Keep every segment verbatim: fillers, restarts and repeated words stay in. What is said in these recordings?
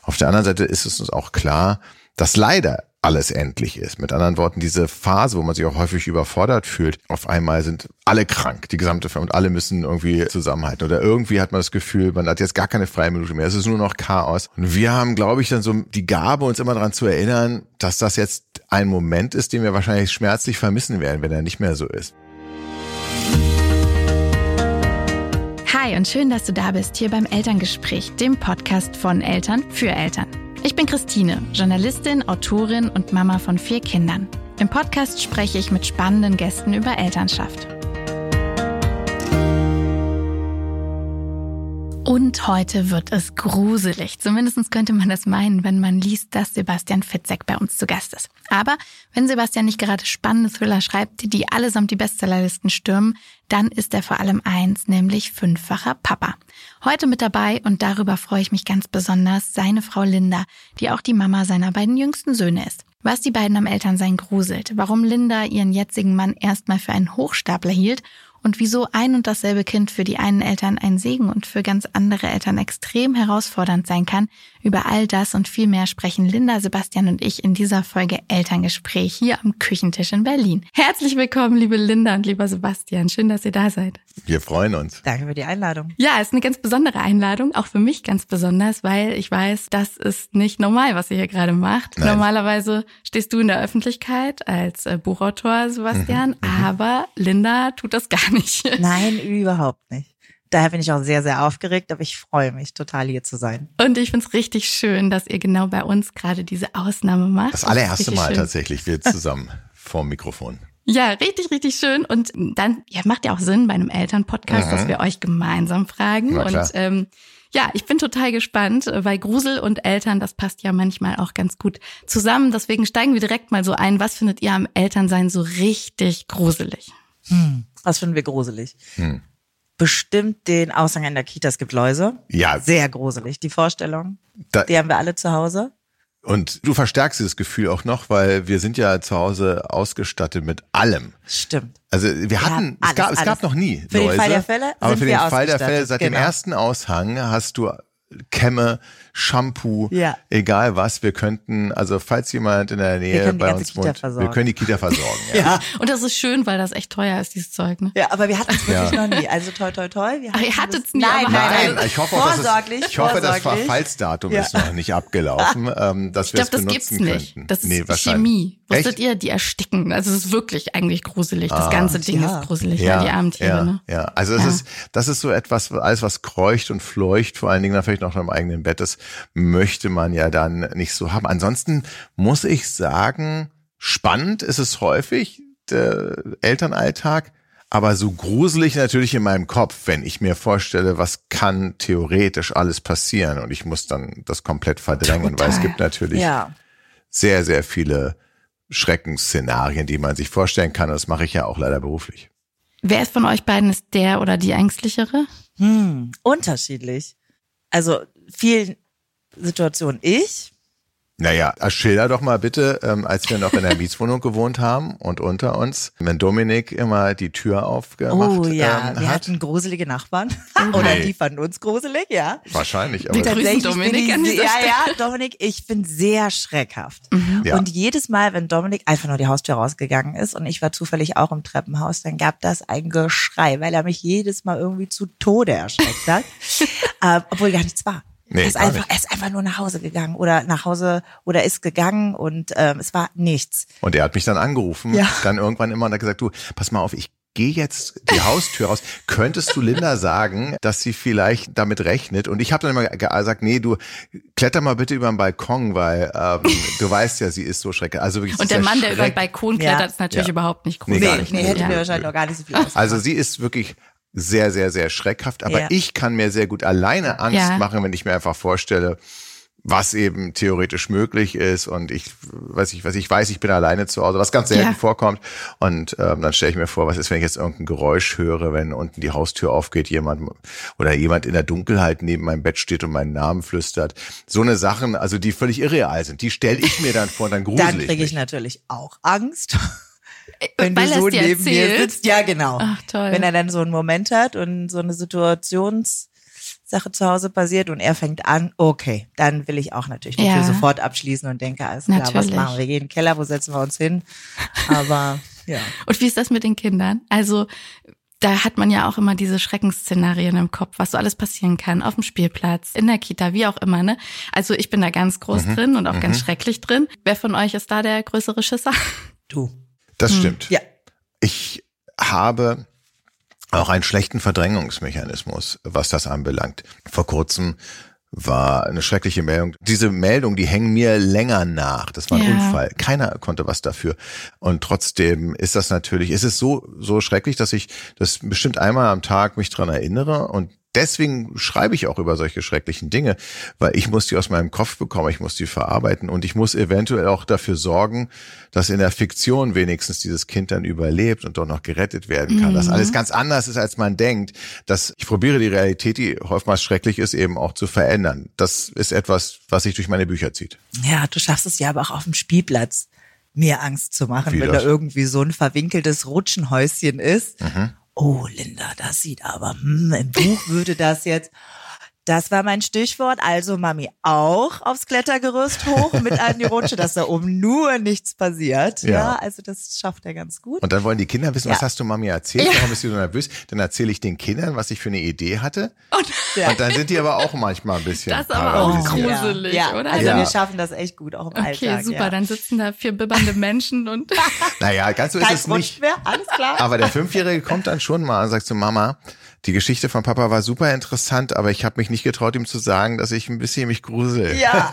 Auf der anderen Seite ist es uns auch klar, dass leider alles endlich ist. Mit anderen Worten, diese Phase, wo man sich auch häufig überfordert fühlt, auf einmal sind alle krank, die gesamte Familie, und alle müssen irgendwie zusammenhalten. Oder irgendwie hat man das Gefühl, man hat jetzt gar keine freie Minute mehr. Es ist nur noch Chaos. Und wir haben, glaube ich, dann so die Gabe, uns immer daran zu erinnern, dass das jetzt ein Moment ist, den wir wahrscheinlich schmerzlich vermissen werden, wenn er nicht mehr so ist. Hi und schön, dass du da bist, hier beim Elterngespräch, dem Podcast von Eltern für Eltern. Ich bin Christine, Journalistin, Autorin und Mama von vier Kindern. Im Podcast spreche ich mit spannenden Gästen über Elternschaft. Und heute wird es gruselig. Zumindest könnte man das meinen, wenn man liest, dass Sebastian Fitzek bei uns zu Gast ist. Aber wenn Sebastian nicht gerade spannende Thriller schreibt, die allesamt die Bestsellerlisten stürmen, dann ist er vor allem eins, nämlich fünffacher Papa. Heute mit dabei, und darüber freue ich mich ganz besonders, seine Frau Linda, die auch die Mama seiner beiden jüngsten Söhne ist. Was die beiden am Elternsein gruselt, warum Linda ihren jetzigen Mann erstmal für einen Hochstapler hielt und wieso ein und dasselbe Kind für die einen Eltern ein Segen und für ganz andere Eltern extrem herausfordernd sein kann. Über all das und viel mehr sprechen Linda, Sebastian und ich in dieser Folge Elterngespräch hier am Küchentisch in Berlin. Herzlich willkommen, liebe Linda und lieber Sebastian. Schön, dass ihr da seid. Wir freuen uns. Danke für die Einladung. Ja, es ist eine ganz besondere Einladung, auch für mich ganz besonders, weil ich weiß, das ist nicht normal, was ihr hier gerade macht. Nein. Normalerweise stehst du in der Öffentlichkeit als äh, Buchautor, Sebastian, mhm, aber Linda tut das gar nicht. Nein, überhaupt nicht. Daher bin ich auch sehr, sehr aufgeregt, aber ich freue mich total, hier zu sein. Und ich finde es richtig schön, dass ihr genau bei uns gerade diese Ausnahme macht. Das allererste das Mal schön. Tatsächlich, wir zusammen vorm Mikrofon. Ja, richtig, richtig schön. Und dann ja, macht ja auch Sinn bei einem Elternpodcast, mhm, dass wir euch gemeinsam fragen. Und ähm, ja, ich bin total gespannt, weil Grusel und Eltern, das passt ja manchmal auch ganz gut zusammen. Deswegen steigen wir direkt mal so ein. Was findet ihr am Elternsein so richtig gruselig? Hm, was finden wir gruselig? Hm. Bestimmt den Aushang in der Kita, es gibt Läuse. Ja. Sehr gruselig. Die Vorstellung, da, die haben wir alle zu Hause. Und du verstärkst dieses Gefühl auch noch, weil wir sind ja zu Hause ausgestattet mit allem. Stimmt. Also wir, wir hatten, alles, es gab, alles. es gab noch nie für Läuse. Für den Fall der Fälle aber sind für wir den Fall der Fälle, seit genau. dem ersten Aushang hast du Kämme, Shampoo, ja. egal was, wir könnten, also falls jemand in der Nähe bei uns wohnt, wir können die Kita versorgen. Ja. ja. Und das ist schön, weil das echt teuer ist, dieses Zeug, ne? Ja, aber wir hatten es wirklich ja. noch nie. Also toi, toi, toi. Wir Ach, ihr hattet es nie. Nein, aber nein, nein. Ich hoffe, auch, vorsorglich, das, ist, ich hoffe das vorsorglich. Verfallsdatum ja. ist noch nicht abgelaufen, ähm, dass ich wir es glaub, benutzen das gibt's nicht. könnten. Das ist nee, Chemie. Wusstet Echt? ihr, die ersticken. Also es ist wirklich eigentlich gruselig. Das ah, ganze Ding ja. ist gruselig, ja, ja, die armen Tiere. Ja, ne? ja. Also es ja. ist, das ist so etwas, alles was kreucht und fleucht, vor allen Dingen dann vielleicht noch im eigenen Bett, das möchte man ja dann nicht so haben. Ansonsten muss ich sagen, spannend ist es häufig, der Elternalltag, aber so gruselig natürlich in meinem Kopf, wenn ich mir vorstelle, was kann theoretisch alles passieren, und ich muss dann das komplett verdrängen, Total. Weil es gibt natürlich ja. sehr, sehr viele Schreckensszenarien, die man sich vorstellen kann, und das mache ich ja auch leider beruflich. Wer ist von euch beiden ist der oder die Ängstlichere? Hm, unterschiedlich. Also vielen Situationen ich. Naja, schilder doch mal bitte, ähm, als wir noch in der Mietswohnung gewohnt haben und unter uns, wenn Dominik immer die Tür aufgemacht Oh ja, ähm, wir hat. hatten gruselige Nachbarn. Oh, Oder nee. die fanden uns gruselig, ja. Wahrscheinlich. Aber Wir grüßen Dominik ich, an dieser Ja, Stelle. ja, Dominik, ich bin sehr schreckhaft. Mhm. Ja. Und jedes Mal, wenn Dominik einfach nur die Haustür rausgegangen ist und ich war zufällig auch im Treppenhaus, dann gab das ein Geschrei, weil er mich jedes Mal irgendwie zu Tode erschreckt hat. äh, obwohl gar nichts war. Nee, er, ist einfach, er ist einfach nur nach Hause gegangen oder nach Hause oder ist gegangen und ähm, es war nichts. Und er hat mich dann angerufen, ja. dann irgendwann immer und hat gesagt, du, pass mal auf, ich gehe jetzt die Haustür raus. Könntest du Linda sagen, dass sie vielleicht damit rechnet? Und ich habe dann immer gesagt, nee, du kletter mal bitte über den Balkon, weil ähm, du weißt ja, sie ist so schrecklich. Also wirklich, und der Mann, der über den Schreck- Balkon klettert, Ja. ist natürlich Ja. überhaupt nicht Nee, gruselig. Nee, nee, hätte ja. mir wahrscheinlich noch gar nicht so viel ausgemacht. Also sie ist wirklich sehr, sehr, sehr schreckhaft. Aber Ja. ich kann mir sehr gut alleine Angst Ja. machen, wenn ich mir einfach vorstelle, was eben theoretisch möglich ist, und ich weiß ich, was ich weiß, ich bin alleine zu Hause, was ganz selten Ja. vorkommt, und ähm, dann stelle ich mir vor, was ist, wenn ich jetzt irgendein Geräusch höre, wenn unten die Haustür aufgeht, jemand oder jemand in der Dunkelheit neben meinem Bett steht und meinen Namen flüstert. So eine Sachen, also die völlig irreal sind, die stelle ich mir dann vor, und dann grusel Dann ich kriege ich mich. natürlich auch Angst. Wenn Weil du er so es dir neben mir erzählt. sitzt, ja genau. Ach, toll. Wenn er dann so einen Moment hat und so eine Situations Sache zu Hause passiert und er fängt an, okay, dann will ich auch natürlich die Ja. Tür sofort abschließen und denke, alles klar, was Natürlich. machen wir? Wir gehen in den Keller, wo setzen wir uns hin? Aber ja. Und wie ist das mit den Kindern? Also da hat man ja auch immer diese Schreckensszenarien im Kopf, was so alles passieren kann, auf dem Spielplatz, in der Kita, wie auch immer, ne? Also ich bin da ganz groß Mhm. drin und auch Mhm. ganz schrecklich drin. Wer von euch ist da der größere Schisser? Du. Das Hm. stimmt. Ja. Ich habe auch einen schlechten Verdrängungsmechanismus, was das anbelangt. Vor kurzem war eine schreckliche Meldung. Diese Meldung, die hängen mir länger nach. Das war ein Ja. Unfall. Keiner konnte was dafür. Und trotzdem ist das natürlich, ist es so, so schrecklich, dass ich das bestimmt einmal am Tag mich dran erinnere und deswegen schreibe ich auch über solche schrecklichen Dinge, weil ich muss die aus meinem Kopf bekommen, ich muss die verarbeiten und ich muss eventuell auch dafür sorgen, dass in der Fiktion wenigstens dieses Kind dann überlebt und doch noch gerettet werden kann. Mhm. Dass alles ganz anders ist, als man denkt. Dass ich probiere die Realität, die oftmals schrecklich ist, eben auch zu verändern. Das ist etwas, was sich durch meine Bücher zieht. Ja, du schaffst es ja aber auch auf dem Spielplatz, mir Angst zu machen, Wie wenn das? da irgendwie so ein verwinkeltes Rutschenhäuschen ist. Mhm. Oh, Linda, das sieht aber, hm, im Buch würde das jetzt, das war mein Stichwort, also Mami auch aufs Klettergerüst hoch mit an die Rutsche, dass da oben nur nichts passiert. Ja, Ja. also das schafft er ganz gut. Und dann wollen die Kinder wissen, Ja. was hast du Mami erzählt? Ja. Warum bist du so nervös? Dann erzähle ich den Kindern, was ich für eine Idee hatte. Und Ja. Und dann sind die aber auch manchmal ein bisschen Das ist aber auch paralysiert. gruselig, ja. oder? Also Ja. wir schaffen das echt gut, auch im okay, Alltag. super, ja. dann sitzen da vier bibbernde Menschen und Naja, ganz so ist Kein es Rutsch nicht. mehr, alles klar. Aber der Fünfjährige kommt dann schon mal und sagt zu Mama, die Geschichte von Papa war super interessant, aber ich habe mich nicht getraut, ihm zu sagen, dass ich ein bisschen mich grusel. Ja,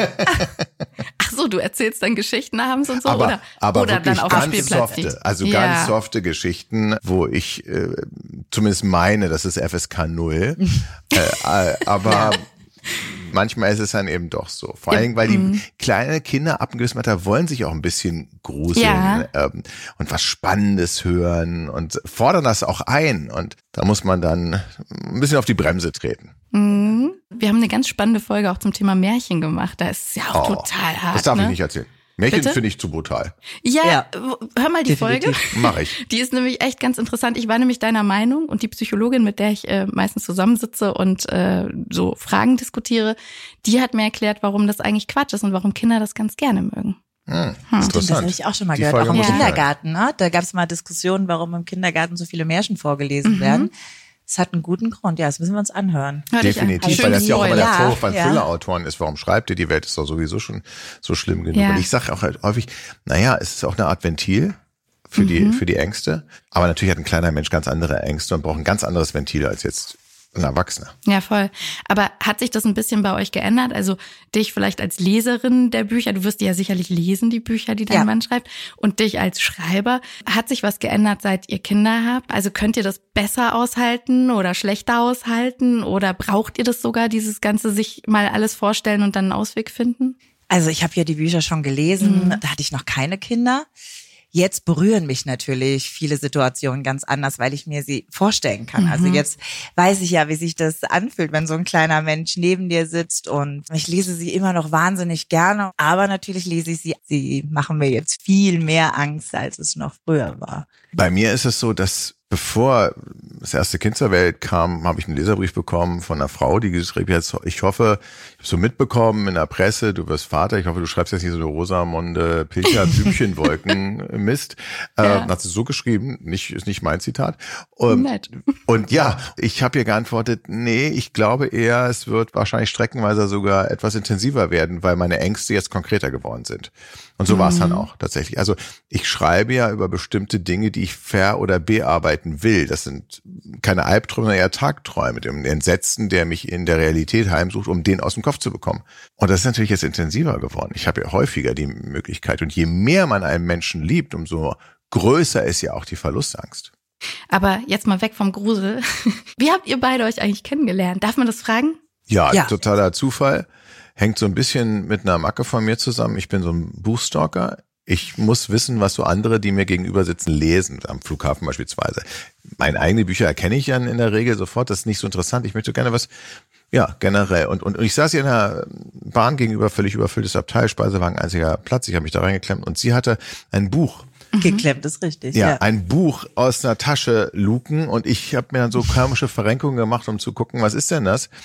ach so, du erzählst dann Geschichten abends und so aber oder, aber oder wirklich dann auf dem ganz Spielplatz. softe, also ja. ganz softe Geschichten, wo ich äh, zumindest meine, das ist F S K null, äh, äh, aber manchmal ist es dann eben doch so. Vor allen Dingen, weil die kleinen Kinder ab einem gewissen Alter wollen sich auch ein bisschen gruseln Ja. ähm, und was Spannendes hören und fordern das auch ein. Und da muss man dann ein bisschen auf die Bremse treten. Mhm. Wir haben eine ganz spannende Folge auch zum Thema Märchen gemacht. Da ist es ja auch Oh, total hart. Das darf ne? ich nicht erzählen. Märchen Bitte? finde ich zu brutal. Ja, Ja. hör mal die Definitiv. Folge. Mache ich. Die ist nämlich echt ganz interessant. Ich war nämlich deiner Meinung und die Psychologin, mit der ich äh, meistens zusammensitze und äh, so Fragen diskutiere, die hat mir erklärt, warum das eigentlich Quatsch ist und warum Kinder das ganz gerne mögen. Hm, das interessant. habe ich auch schon mal Die gehört, Folge auch im muss ich hören. Kindergarten. Ne? Da gab es mal Diskussionen, warum im Kindergarten so viele Märchen vorgelesen Mhm. werden. Es hat einen guten Grund, ja, das müssen wir uns anhören. Hör dich an. Definitiv, Schön weil das ja auch immer der Ja, Vorwurf an ja. Thriller-Autoren ist. Warum schreibt ihr, die Welt ist doch sowieso schon so schlimm genug. Ja. Und ich sage auch halt häufig, naja, es ist auch eine Art Ventil für die Mhm. für die Ängste. Aber natürlich hat ein kleiner Mensch ganz andere Ängste und braucht ein ganz anderes Ventil als jetzt ein Erwachsener. Ja, voll. Aber hat sich das ein bisschen bei euch geändert? Also dich vielleicht als Leserin der Bücher, du wirst die ja sicherlich lesen, die Bücher, die dein Ja. Mann schreibt, und dich als Schreiber. Hat sich was geändert, seit ihr Kinder habt? Also könnt ihr das besser aushalten oder schlechter aushalten? Oder braucht ihr das sogar, dieses ganze sich mal alles vorstellen und dann einen Ausweg finden? Also ich habe ja die Bücher schon gelesen, Mhm. da hatte ich noch keine Kinder. Jetzt berühren mich natürlich viele Situationen ganz anders, weil ich mir sie vorstellen kann. Mhm. Also jetzt weiß ich ja, wie sich das anfühlt, wenn so ein kleiner Mensch neben dir sitzt, und ich lese sie immer noch wahnsinnig gerne. Aber natürlich lese ich sie, sie machen mir jetzt viel mehr Angst, als es noch früher war. Bei mir ist es so, dass bevor das erste Kind zur Welt kam, habe ich einen Leserbrief bekommen von einer Frau, die geschrieben hat, ich hoffe, ich habe so mitbekommen in der Presse, du wirst Vater, ich hoffe, du schreibst jetzt nicht so eine Rosamunde Pilcher Blümchenwolken Mist. Ja. Äh, hat sie so geschrieben, nicht, ist nicht mein Zitat. Ähm, Nett. Und ja, ich habe ihr geantwortet, nee, ich glaube eher, es wird wahrscheinlich streckenweise sogar etwas intensiver werden, weil meine Ängste jetzt konkreter geworden sind. Und so war es dann auch tatsächlich. Also ich schreibe ja über bestimmte Dinge, die ich ver- oder bearbeiten will. Das sind keine Albträume, sondern eher Tagträume, dem Entsetzen, der mich in der Realität heimsucht, um den aus dem Kopf zu bekommen. Und das ist natürlich jetzt intensiver geworden. Ich habe ja häufiger die Möglichkeit. Und je mehr man einen Menschen liebt, umso größer ist ja auch die Verlustangst. Aber jetzt mal weg vom Grusel. Wie habt ihr beide euch eigentlich kennengelernt? Darf man das fragen? Ja, Ja. totaler Zufall. Hängt so ein bisschen mit einer Macke von mir zusammen. Ich bin so ein Buchstalker. Ich muss wissen, was so andere, die mir gegenüber sitzen, lesen, am Flughafen beispielsweise. Meine eigenen Bücher erkenne ich dann in der Regel sofort. Das ist nicht so interessant. Ich möchte gerne was, ja, generell. Und, und, und ich saß hier in der Bahn gegenüber, völlig überfülltes Abteil, Speisewagen, einziger Platz. Ich habe mich da reingeklemmt und sie hatte ein Buch. Geklemmt ist richtig. Ja, Ja. ein Buch aus einer Tasche luken und ich habe mir dann so komische Verrenkungen gemacht, um zu gucken, was ist denn das?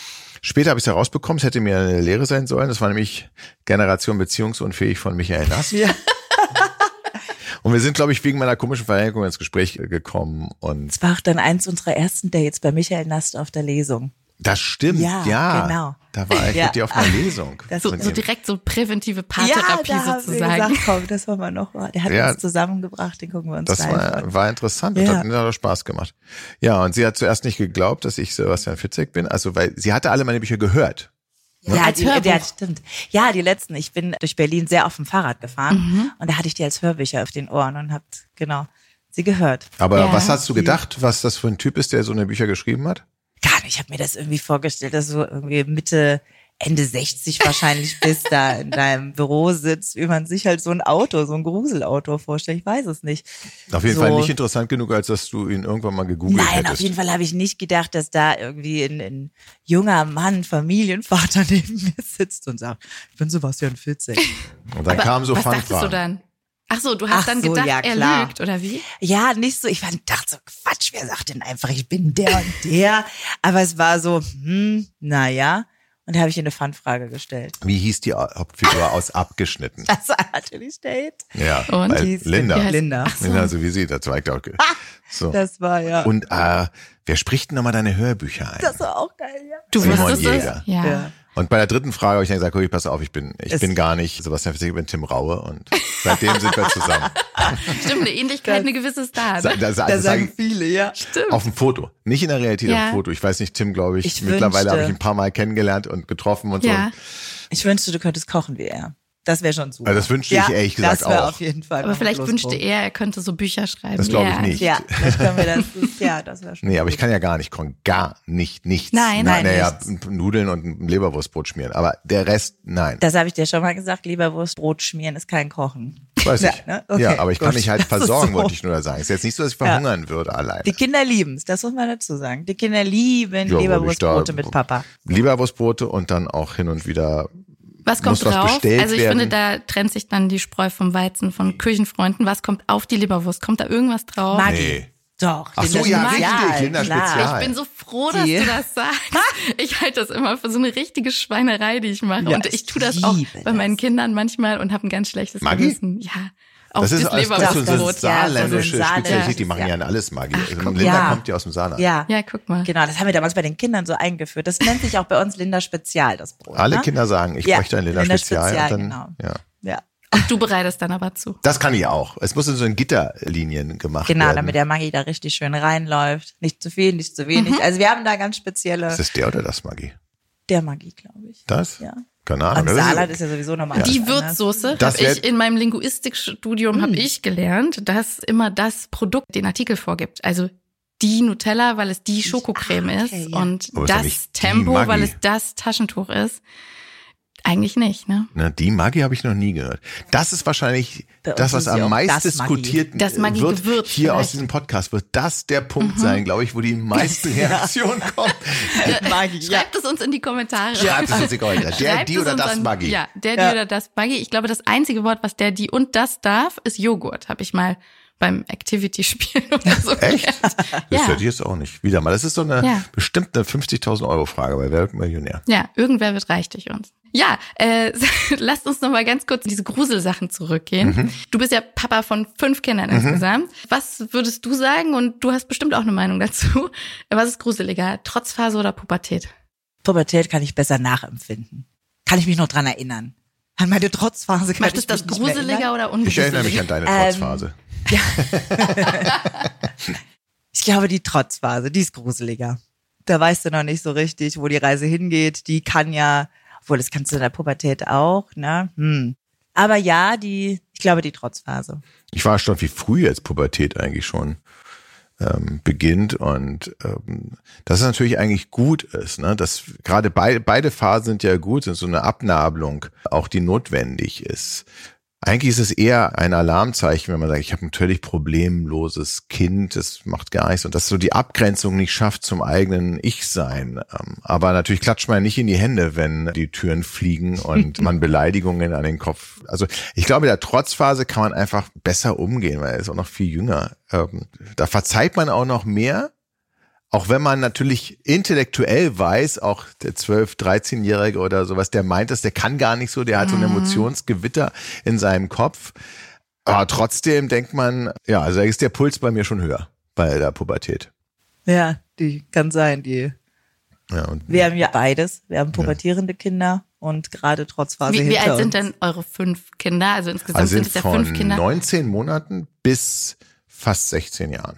Später habe ich es herausbekommen, es hätte mir eine Lehre sein sollen. Das war nämlich Generation beziehungsunfähig von Michael Nast. Ja. Und wir sind, glaube ich, wegen meiner komischen Verrenkung ins Gespräch gekommen. Und Das war auch dann eins unserer ersten Dates bei Michael Nast auf der Lesung. das stimmt, ja. Ja, genau. Da war ich Ja. mit dir auf einer Lesung. Das- So, Von so ihm. direkt so präventive Paartherapie ja, da haben wir sozusagen. gesagt, komm, das wollen wir noch mal. Der hat Ja. uns zusammengebracht, den gucken wir uns Das live war, an. war interessant, das Ja. hat mir hat Spaß gemacht. Ja, und sie hat zuerst nicht geglaubt, dass ich Sebastian Fitzek bin, also weil sie hatte alle meine Bücher gehört. Ja, als die, Hörbuch. der, stimmt. Ja, die letzten. Ich bin durch Berlin sehr auf dem Fahrrad gefahren Mhm. und da hatte ich die als Hörbücher auf den Ohren und hab genau sie gehört. Aber Ja. was hast du gedacht, was das für ein Typ ist, der so eine Bücher geschrieben hat? Gar nicht. Ich habe mir das irgendwie vorgestellt, dass du irgendwie Mitte, Ende sechzig wahrscheinlich bist, da in deinem Büro sitzt, wie man sich halt so ein Auto, so ein Gruselauto vorstellt. Ich weiß es nicht. Auf jeden So. Fall nicht interessant genug, als dass du ihn irgendwann mal gegoogelt Nein, hättest. auf jeden Fall habe ich nicht gedacht, dass da irgendwie ein, ein junger Mann, Familienvater neben mir sitzt und sagt, ich bin Sebastian Fitzek. Und dann kamen so Was dachtest du Fanfragen. dann? Ach so, du hast Ach dann so, gedacht, ja, er klar. lügt, oder wie? Ja, nicht so, ich fand, dachte so, Quatsch, wer sagt denn einfach, ich bin der und der? Aber es war so, hm, naja. Und da habe ich ihr eine Fun-Frage gestellt. Wie hieß die Hauptfigur aus Abgeschnitten? Das war natürlich Date. Ja, Und? weil Die hieß Linda. Wie heißt- Linda. Ach so. Linda, so wie sie, das war ich auch. ge- So. Das war ja, Und äh, wer spricht denn nochmal deine Hörbücher ein? das war auch geil, ja. Du Simon wusstest Jäger. es? Ja. Ja. Und bei der dritten Frage habe ich dann gesagt, okay, pass auf, ich bin, ich Es- bin gar nicht Sebastian Fitzek, ich bin Tim Raue und seitdem sind wir zusammen. Stimmt, eine Ähnlichkeit, eine gewisse ist da. Sa- Ne? da, sa- Da das sage sagen ich viele, ja. Stimmt. auf dem Foto, nicht in der Realität, Ja. auf dem Foto. Ich weiß nicht, Tim, glaube ich, Ich mittlerweile wünschte- habe ich ihn ein paar Mal kennengelernt und getroffen und Ja. so. Ich wünschte, du könntest kochen wie er. Das wäre schon super. Also das wünschte ich ja, ehrlich gesagt das wär auch. auf jeden Fall. Aber noch ein vielleicht Pluspunkt. wünschte er, er könnte so Bücher schreiben. Das glaube ich Ja. nicht. Ja, vielleicht können wir das, das ja, das wäre schon Nee, aber gut. ich kann ja gar nicht kochen. Gar nicht, nichts. Nein, nein. nein, Naja, nichts. Nudeln und ein Leberwurstbrot schmieren. Aber der Rest, nein. Das habe ich dir schon mal gesagt, lieber Wurstbrot schmieren ist kein Kochen. Weiß Ja, ich. ne? Okay, ja, aber ich kann gut. mich halt Das ist versorgen, so. wollte ich nur sagen. Ist jetzt nicht so, dass ich verhungern würde alleine. Die Kinder lieben es, das muss man dazu sagen. Die Kinder lieben Ja, Leberwurstbrote wo ich da- mit Papa. Leberwurstbrote und dann auch hin und wieder. Was kommt Muss was drauf? bestellt Also ich werden? finde, da trennt sich dann die Spreu vom Weizen von Küchenfreunden. Was kommt auf die Leberwurst? Kommt da irgendwas drauf? Maggi. Nee. Doch. Ach so, Linda ja, Spezial, richtig, Linda klar. Spezial. Ich bin so froh, dass Die- du das sagst. Ich halte das immer für so eine richtige Schweinerei, die ich mache. Ja, und ich ich tue das auch liebe bei meinen das. Kindern manchmal und habe ein ganz schlechtes Maggi? Gewissen. Ja, auf Das ist das alles das ist so eine Leberwurstbrot. ja, saarländische so ein Spezialität. saarländisches, Die machen ja. ja alles Maggi. Also guck, Linda ja. kommt ja aus dem Saarland. Ja. Ja, guck mal. Genau, das haben wir damals bei den Kindern so eingeführt. Das nennt sich auch bei uns Linda Spezial, das Brot. Alle ne? Kinder sagen, ich Ja, bräuchte ein Linda Linda Spezial. Spezial, und dann, genau. ja. Ja. Und du bereitest dann aber zu. Das kann ich auch. Es muss in so in Gitterlinien gemacht Genau, werden. damit der Maggi da richtig schön reinläuft. Nicht zu viel, nicht zu wenig. Mhm. Also wir haben da ganz spezielle, Ist das der oder das Maggi? der Maggi, glaube ich. Das? Ja. Keine Ahnung. Und Das ist- Saarland ist ja sowieso nochmal Die anders. Würzsoße Das habe wär- ich in meinem Linguistikstudium habe ich gelernt, dass immer das Produkt den Artikel vorgibt. Also die Nutella, weil es die Schokocreme Ah, okay, ist ja. und Aber ist doch das nicht die Tempo, Maggi. weil es das Taschentuch ist. Eigentlich nicht, ne? Na, die Maggi habe ich noch nie gehört. Das ist wahrscheinlich Bei uns das, was ist sie am auch meist das Maggi. diskutiert Das Maggi wird. Gewürz Hier aus vielleicht. diesem Podcast wird das der Punkt sein, glaube ich, wo die meisten Reaktionen kommen. Maggi, ja. Schreibt es uns in die Kommentare. Schreibt es uns in die Kommentare. Der, Schreibt die es oder uns das an- Maggi. Ja, der, Ja. die oder das Maggi. Ich glaube, das einzige Wort, was der, die und das darf, ist Joghurt, habe ich mal beim Activity-Spielen oder so Echt? gelernt. Das Ja. hört ich jetzt auch nicht. Wieder mal. Das ist so eine Ja. bestimmt eine fünfzigtausend Euro Frage bei Wer wird Millionär. Ja, irgendwer wird reich durch uns. Ja, äh, lasst uns noch mal ganz kurz in diese Gruselsachen zurückgehen. Mhm. Du bist ja Papa von fünf Kindern insgesamt. Was würdest du sagen, und du hast bestimmt auch eine Meinung dazu, was ist gruseliger, Trotzphase oder Pubertät? Pubertät kann ich besser nachempfinden. Kann ich mich noch dran erinnern. An meine Trotzphase kann Macht ich es das mich nicht mehr erinnern. gruseliger oder Ich erinnere mich ungruseliger? an deine Ähm, Trotzphase. Ich glaube, die Trotzphase, die ist gruseliger. Da weißt du noch nicht so richtig, wo die Reise hingeht. Die kann ja, obwohl das kannst du in der Pubertät auch, ne? Hm. Aber ja, die, ich glaube, die Trotzphase. Ich war erstaunt, wie früh jetzt Pubertät eigentlich schon ähm, beginnt und ähm, dass es natürlich eigentlich gut ist, ne? Dass gerade beide, beide Phasen sind ja gut, sind so eine Abnabelung, auch die notwendig ist. Eigentlich ist es eher ein Alarmzeichen, wenn man sagt, ich habe ein völlig problemloses Kind, das macht gar nichts und das so die Abgrenzung nicht schafft zum eigenen Ich-Sein. Aber natürlich klatscht man nicht in die Hände, wenn die Türen fliegen und man Beleidigungen an den Kopf. Also ich glaube, in der Trotzphase kann man einfach besser umgehen, weil er ist auch noch viel jünger. Da verzeiht man auch noch mehr, Auch wenn man natürlich intellektuell weiß, auch der zwölf-, dreizehnjährige oder sowas, der meint es, der kann gar nicht so, der hat so ein Emotionsgewitter in seinem Kopf. Aber trotzdem denkt man, ja, also da ist der Puls bei mir schon höher bei der Pubertät. Ja, die kann sein, die. Ja, und Wir haben ja beides. Wir haben pubertierende ja. Kinder und gerade Trotzphase Wie, wie hinter alt sind uns. denn eure fünf Kinder? Also insgesamt also sind sind es ja fünf von Kinder. neunzehn Monaten bis fast sechzehn Jahren.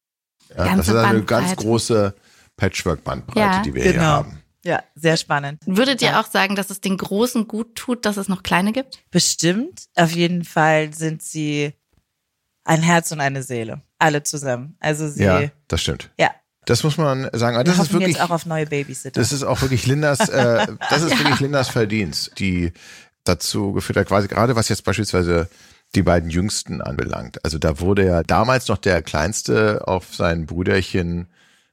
Ja, Ganze das ist eine Bandbreite. ganz große Patchwork-Bandbreite, Ja, die wir genau. hier haben. Ja, sehr spannend. Würdet ihr Ja. auch sagen, dass es den Großen gut tut, dass es noch kleine gibt? Bestimmt. Auf jeden Fall sind sie ein Herz und eine Seele. Alle zusammen. Also sie, Ja, ja. das stimmt. Das muss man sagen. Wir Das ist hoffen wirklich, jetzt auch auf neue Babysitter. das ist auch wirklich Lindas, äh, das ist wirklich Lindas Verdienst, die dazu geführt hat, quasi gerade was jetzt beispielsweise die beiden Jüngsten anbelangt. Also da wurde ja damals noch der Kleinste auf sein Brüderchen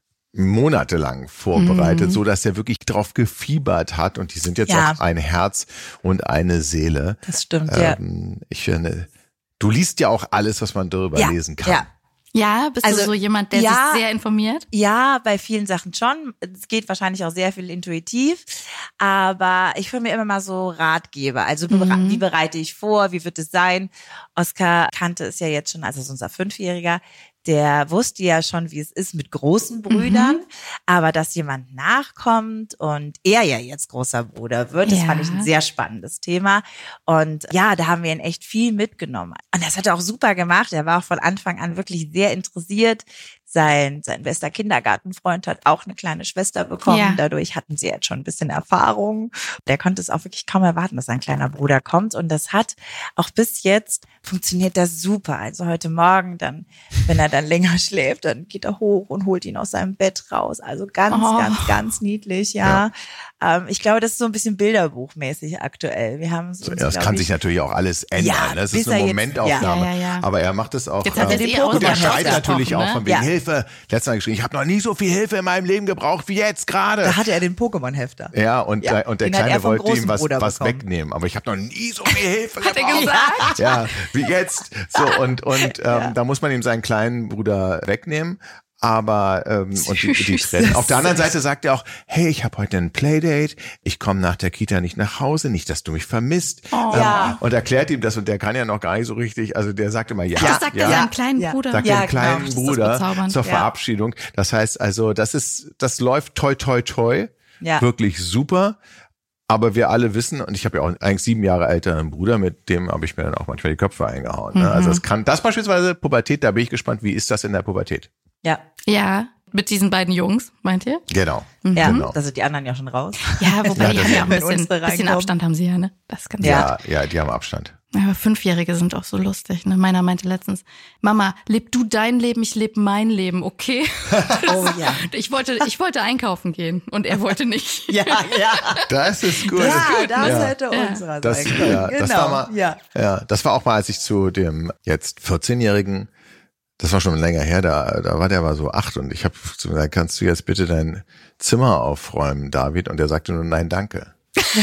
monatelang vorbereitet, Mhm. so dass er wirklich drauf gefiebert hat und die sind jetzt Ja. auch ein Herz und eine Seele. Das stimmt, ja. Ähm, ich finde, du liest ja auch alles, was man darüber Ja, lesen kann. ja. Ja, bist Also, du so jemand, der ja. sich sehr informiert? Ja, bei vielen Sachen schon. Es geht wahrscheinlich auch sehr viel intuitiv. Aber ich höre mir immer mal so Ratgeber. Also Mhm. wie bereite ich vor? Wie wird es sein? Oskar kannte es ja jetzt schon, also es ist unser Fünfjähriger. Der wusste ja schon, wie es ist mit großen Brüdern. Mhm. Aber dass jemand nachkommt und er ja jetzt großer Bruder wird, das Ja. fand ich ein sehr spannendes Thema. Und ja, da haben wir ihn echt viel mitgenommen. Und das hat er auch super gemacht. Er war auch von Anfang an wirklich sehr interessiert. Sein, sein bester Kindergartenfreund hat auch eine kleine Schwester bekommen. Ja. Dadurch hatten sie jetzt schon ein bisschen Erfahrung. Der konnte es auch wirklich kaum erwarten, dass sein kleiner Bruder kommt. Und das hat auch bis jetzt funktioniert das super. Also heute Morgen dann, wenn er dann länger schläft, dann geht er hoch und holt ihn aus seinem Bett raus. Also ganz, Oh. ganz, ganz niedlich, ja. Ähm, ich glaube, das ist so ein bisschen bilderbuchmäßig aktuell. Wir haben es So, uns, ja, das glaub kann ich, sich natürlich auch alles ändern. Ja, ne? Das bis ist eine er jetzt- Momentaufnahme. ja, ja, ja. Aber er macht es auch. Jetzt hat er ähm, sich den auch und er Pokémon schreit Heft natürlich gesprochen, auch ne? von wegen Ja. Hilfe. Letztes Mal geschrieben, ich habe noch nie so viel Hilfe in meinem Leben gebraucht wie jetzt gerade. Da hatte er den Pokémon-Hefter. Ja, und, Ja, der, und der den hat Kleine er vom wollte ihm großen was, Bruder was bekommen. wegnehmen. Aber ich habe noch nie so viel Hilfe Hat er gebraucht. gesagt? Ja, wie jetzt. So, und, und ähm, da muss man ihm seinen kleinen Bruder wegnehmen. Aber ähm, und die, die trennen. Auf der anderen Seite sagt er auch, hey, ich habe heute ein Playdate, ich komme nach der Kita nicht nach Hause, nicht, dass du mich vermisst. Oh. Ähm, Ja. Und erklärt ihm das und der kann ja noch gar nicht so richtig, also der sagt immer ja. Das sagt ja. er seinem kleinen Ja. Bruder. Sagt Ja, dem kleinen genau. Das ist Bruder bezaubernd. zur Ja. Verabschiedung. Das heißt also, das ist, das läuft toi toi toi, Ja. wirklich super. Aber wir alle wissen, und ich habe ja auch einen eigentlich sieben Jahre älteren Bruder, mit dem habe ich mir dann auch manchmal die Köpfe eingehauen. Ne? Mhm. Also das kann, das beispielsweise Pubertät, da bin ich gespannt, wie ist das in der Pubertät? Ja. Ja, mit diesen beiden Jungs, meint ihr? Genau. Ja, Genau. da sind die anderen ja schon raus. Ja, wobei Ja, die das haben ja auch ein wenn bisschen, unsere bisschen reinkommen. Abstand haben sie ja, ne? Das ist ganz Ja. Ja, ja, die haben Abstand. Aber Fünfjährige sind auch so lustig. Ne? Meiner meinte letztens, Mama, leb du dein Leben, ich lebe mein Leben, okay? Oh ja. Ich wollte, ich wollte einkaufen gehen und er wollte nicht. Ja, ja. Das ist gut. Ja, das Ja. hätte Ja. unserer Das, sein können. ja, Genau. das war mal, ja. ja, das war auch mal, als ich zu dem jetzt vierzehnjährigen, das war schon länger her, da, da war der aber so acht und ich habe zu ihm gesagt, kannst du jetzt bitte dein Zimmer aufräumen, David? Und er sagte nur, nein, danke.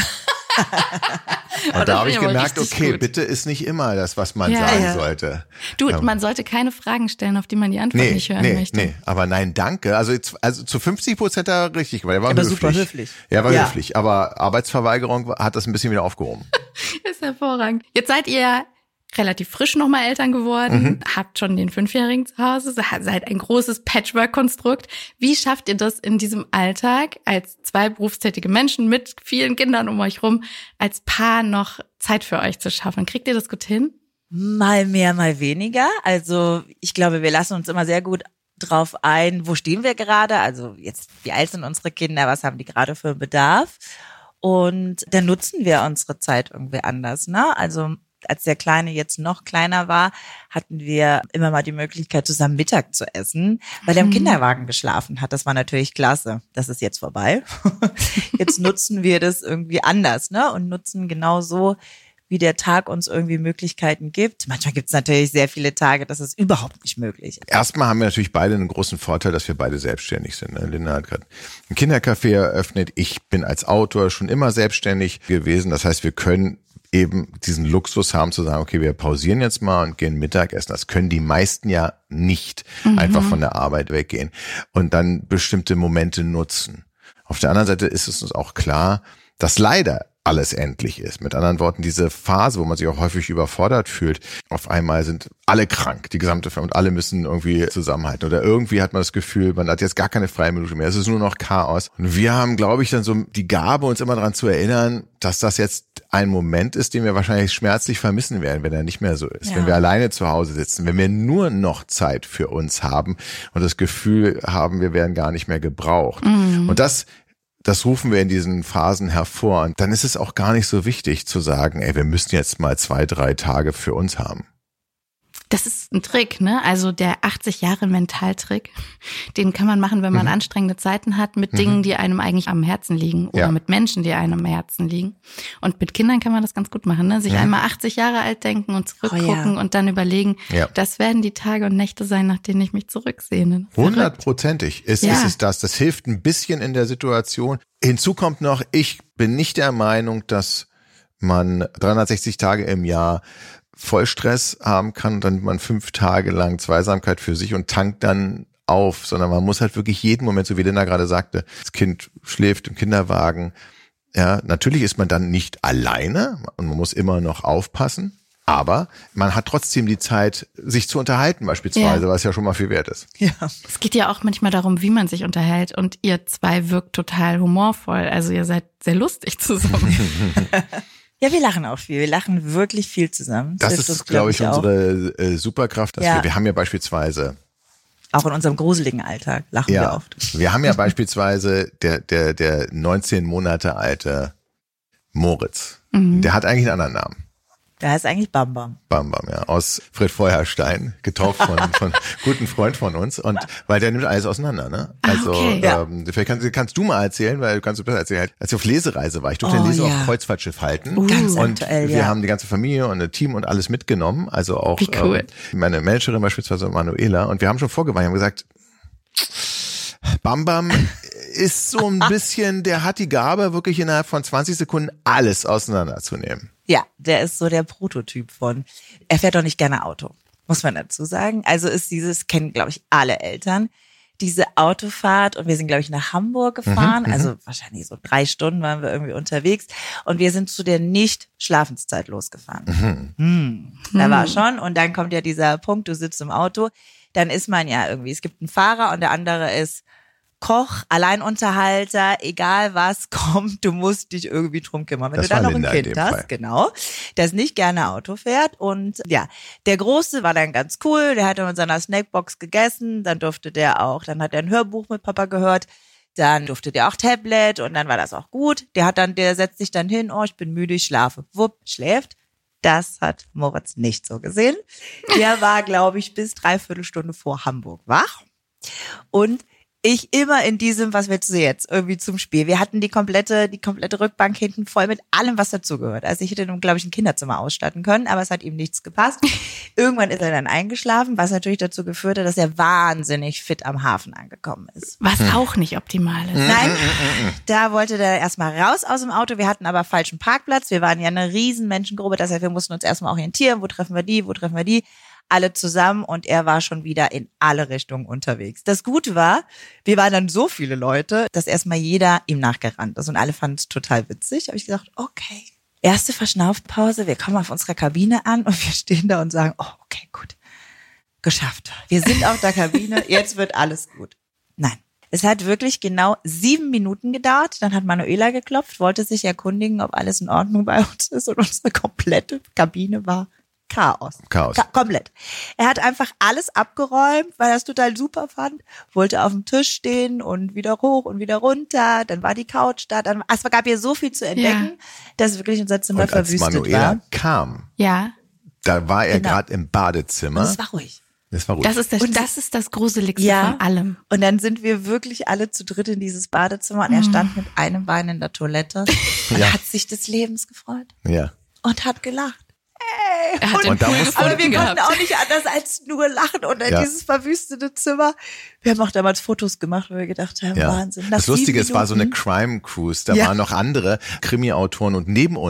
Oh, Und das da habe ich finde ich aber gemerkt, richtig okay, gut. bitte ist nicht immer das, was man Ja, sagen ja. sollte. Du, Ähm, man sollte keine Fragen stellen, auf die man die Antwort Nee, nicht hören nee, möchte. nee, aber nein, danke. Also, jetzt, also zu fünfzig Prozent da richtig, weil er war Aber höflich. super höflich. Ja, war Ja. höflich. Aber Arbeitsverweigerung hat das ein bisschen wieder aufgehoben. Ist hervorragend. Jetzt seid ihr relativ frisch nochmal Eltern geworden, Mhm. habt schon den Fünfjährigen zu Hause, seid ein großes Patchwork-Konstrukt. Wie schafft ihr das in diesem Alltag als zwei berufstätige Menschen mit vielen Kindern um euch rum, als Paar noch Zeit für euch zu schaffen? Kriegt ihr das gut hin? Mal mehr, mal weniger. Also ich glaube, wir lassen uns immer sehr gut drauf ein, wo stehen wir gerade? Also jetzt, wie alt sind unsere Kinder? Was haben die gerade für einen Bedarf? Und dann nutzen wir unsere Zeit irgendwie anders, ne? Also als der Kleine jetzt noch kleiner war, hatten wir immer mal die Möglichkeit, zusammen Mittag zu essen, weil er im Mhm. Kinderwagen geschlafen hat. Das war natürlich klasse. Das ist jetzt vorbei. Jetzt nutzen wir das irgendwie anders, ne? Und nutzen genau so, wie der Tag uns irgendwie Möglichkeiten gibt. Manchmal gibt es natürlich sehr viele Tage, das ist überhaupt nicht möglich. Erstmal haben wir natürlich beide einen großen Vorteil, dass wir beide selbstständig sind. ne? Linda hat gerade ein Kindercafé eröffnet. Ich bin als Autor schon immer selbstständig gewesen. Das heißt, wir können eben diesen Luxus haben zu sagen, okay, wir pausieren jetzt mal und gehen Mittagessen. Das können die meisten ja nicht mhm. einfach von der Arbeit weggehen und dann bestimmte Momente nutzen. Auf der anderen Seite ist es uns auch klar, dass leider alles endlich ist. Mit anderen Worten, diese Phase, wo man sich auch häufig überfordert fühlt, auf einmal sind alle krank, die gesamte Firma, und alle müssen irgendwie zusammenhalten. Oder irgendwie hat man das Gefühl, man hat jetzt gar keine freie Minute mehr. Es ist nur noch Chaos. Und wir haben, glaube ich, dann so die Gabe, uns immer daran zu erinnern, dass das jetzt ein Moment ist, den wir wahrscheinlich schmerzlich vermissen werden, wenn er nicht mehr so ist. Ja. Wenn wir alleine zu Hause sitzen, wenn wir nur noch Zeit für uns haben und das Gefühl haben, wir werden gar nicht mehr gebraucht. Mhm. Und das Das rufen wir in diesen Phasen hervor. Und dann ist es auch gar nicht so wichtig zu sagen, ey, wir müssen jetzt mal zwei, drei Tage für uns haben. Das ist ein Trick, ne? Also der achtzig Jahre Mentaltrick, den kann man machen, wenn man mhm. anstrengende Zeiten hat, mit mhm. Dingen, die einem eigentlich am Herzen liegen oder ja. mit Menschen, die einem am Herzen liegen. Und mit Kindern kann man das ganz gut machen, ne? Sich mhm. einmal achtzig Jahre alt denken und zurückgucken oh, ja. und dann überlegen, ja. das werden die Tage und Nächte sein, nach denen ich mich zurücksehne. Hundertprozentig ist, ja. ist es das. Das hilft ein bisschen in der Situation. Hinzu kommt noch, ich bin nicht der Meinung, dass man dreihundertsechzig Tage im Jahr Vollstress haben kann und dann nimmt man fünf Tage lang Zweisamkeit für sich und tankt dann auf, sondern man muss halt wirklich jeden Moment, so wie Linda gerade sagte, das Kind schläft im Kinderwagen. Ja, natürlich ist man dann nicht alleine und man muss immer noch aufpassen, aber man hat trotzdem die Zeit, sich zu unterhalten beispielsweise, ja. was ja schon mal viel wert ist. Ja. Es geht ja auch manchmal darum, wie man sich unterhält und ihr zwei wirkt total humorvoll, also ihr seid sehr lustig zusammen. Ja, wir lachen auch viel. Wir lachen wirklich viel zusammen. Das, das ist, ist glaube ich, unsere äh, Superkraft. Dass ja. wir, wir haben ja beispielsweise auch in unserem gruseligen Alltag lachen ja, wir oft. Wir haben ja beispielsweise der der der neunzehn Monate alte Moritz. Mhm. Der hat eigentlich einen anderen Namen. Der heißt eigentlich Bam Bam. Bam Bam, ja, aus Fred Feuerstein, getauft von von guten Freund von uns und weil der nimmt alles auseinander, ne? Also okay, ähm, ja. vielleicht kannst, kannst du mal erzählen, weil du kannst du besser erzählen. Als ich auf Lesereise war, ich durfte oh, eine Lese ja. auf Kreuzfahrtschiff halten uh, ganz und aktuell, wir ja. haben die ganze Familie und ein Team und alles mitgenommen, also auch Wie cool. ähm, meine Managerin beispielsweise Manuela und wir haben schon vorgewarnt, haben gesagt, Bam Bam ist so ein bisschen, der hat die Gabe, wirklich innerhalb von zwanzig Sekunden alles auseinanderzunehmen. Ja, der ist so der Prototyp von, er fährt doch nicht gerne Auto, muss man dazu sagen. Also ist dieses, kennen glaube ich alle Eltern, diese Autofahrt und wir sind glaube ich nach Hamburg gefahren, mhm, also wahrscheinlich so drei Stunden waren wir irgendwie unterwegs und wir sind zu der Nicht-Schlafenszeit losgefahren. Mhm. Hm, da war schon und dann kommt ja dieser Punkt, du sitzt im Auto, dann ist man ja irgendwie, es gibt einen Fahrer und der andere ist Koch, Alleinunterhalter, egal was kommt, du musst dich irgendwie drum kümmern. Wenn das du dann noch Linda ein Kind hast, Fall. Genau, das nicht gerne Auto fährt und ja, der Große war dann ganz cool, der hat dann in seiner Snackbox gegessen, dann durfte der auch, dann hat er ein Hörbuch mit Papa gehört, dann durfte der auch Tablet und dann war das auch gut. Der hat dann, der setzt sich dann hin, oh, ich bin müde, ich schlafe. Wupp, schläft. Das hat Moritz nicht so gesehen. Der war, glaube ich, bis dreiviertel Stunde vor Hamburg wach und ich immer in diesem, was willst du jetzt, irgendwie zum Spiel. Wir hatten die komplette, die komplette Rückbank hinten voll mit allem, was dazugehört. Also ich hätte nun, glaube ich, ein Kinderzimmer ausstatten können, aber es hat ihm nichts gepasst. Irgendwann ist er dann eingeschlafen, was natürlich dazu geführt hat, dass er wahnsinnig fit am Hafen angekommen ist. Was auch nicht optimal ist. Nein, da wollte der erstmal raus aus dem Auto. Wir hatten aber falschen Parkplatz. Wir waren ja eine riesen Menschengruppe. Das heißt, wir mussten uns erstmal orientieren. Wo treffen wir die? Wo treffen wir die? Alle zusammen und er war schon wieder in alle Richtungen unterwegs. Das Gute war, wir waren dann so viele Leute, dass erstmal jeder ihm nachgerannt ist und alle fanden es total witzig. Da habe ich gesagt, okay, erste Verschnaufpause, wir kommen auf unserer Kabine an und wir stehen da und sagen, oh, okay, gut, geschafft. Wir sind auf der Kabine, jetzt wird alles gut. Nein, es hat wirklich genau sieben Minuten gedauert. Dann hat Manuela geklopft, wollte sich erkundigen, ob alles in Ordnung bei uns ist und unsere komplette Kabine war Chaos. Chaos. Ka- komplett. Er hat einfach alles abgeräumt, weil er es total super fand. Wollte auf dem Tisch stehen und wieder hoch und wieder runter. Dann war die Couch da. Dann, es gab hier so viel zu entdecken, ja. dass wirklich unser Zimmer und verwüstet als Manuela war. kam, ja. da war er genau. gerade im Badezimmer. Und es war ruhig. Das war ruhig. Das ist das, und das ist das Gruseligste ja, von allem. Und dann sind wir wirklich alle zu dritt in dieses Badezimmer und er stand mit einem Bein in der Toilette und ja. hat sich des Lebens gefreut. Ja. Und hat gelacht. Ey, er hat und, den und, aber wir gehabt. konnten auch nicht anders als nur lachen und in ja. dieses verwüstete Zimmer. Wir haben auch damals Fotos gemacht, weil wir gedacht haben, ja. Wahnsinn. Nach das Lustige, Minuten, es war so eine Crime Cruise, da ja. waren noch andere Krimi-Autoren und neben uns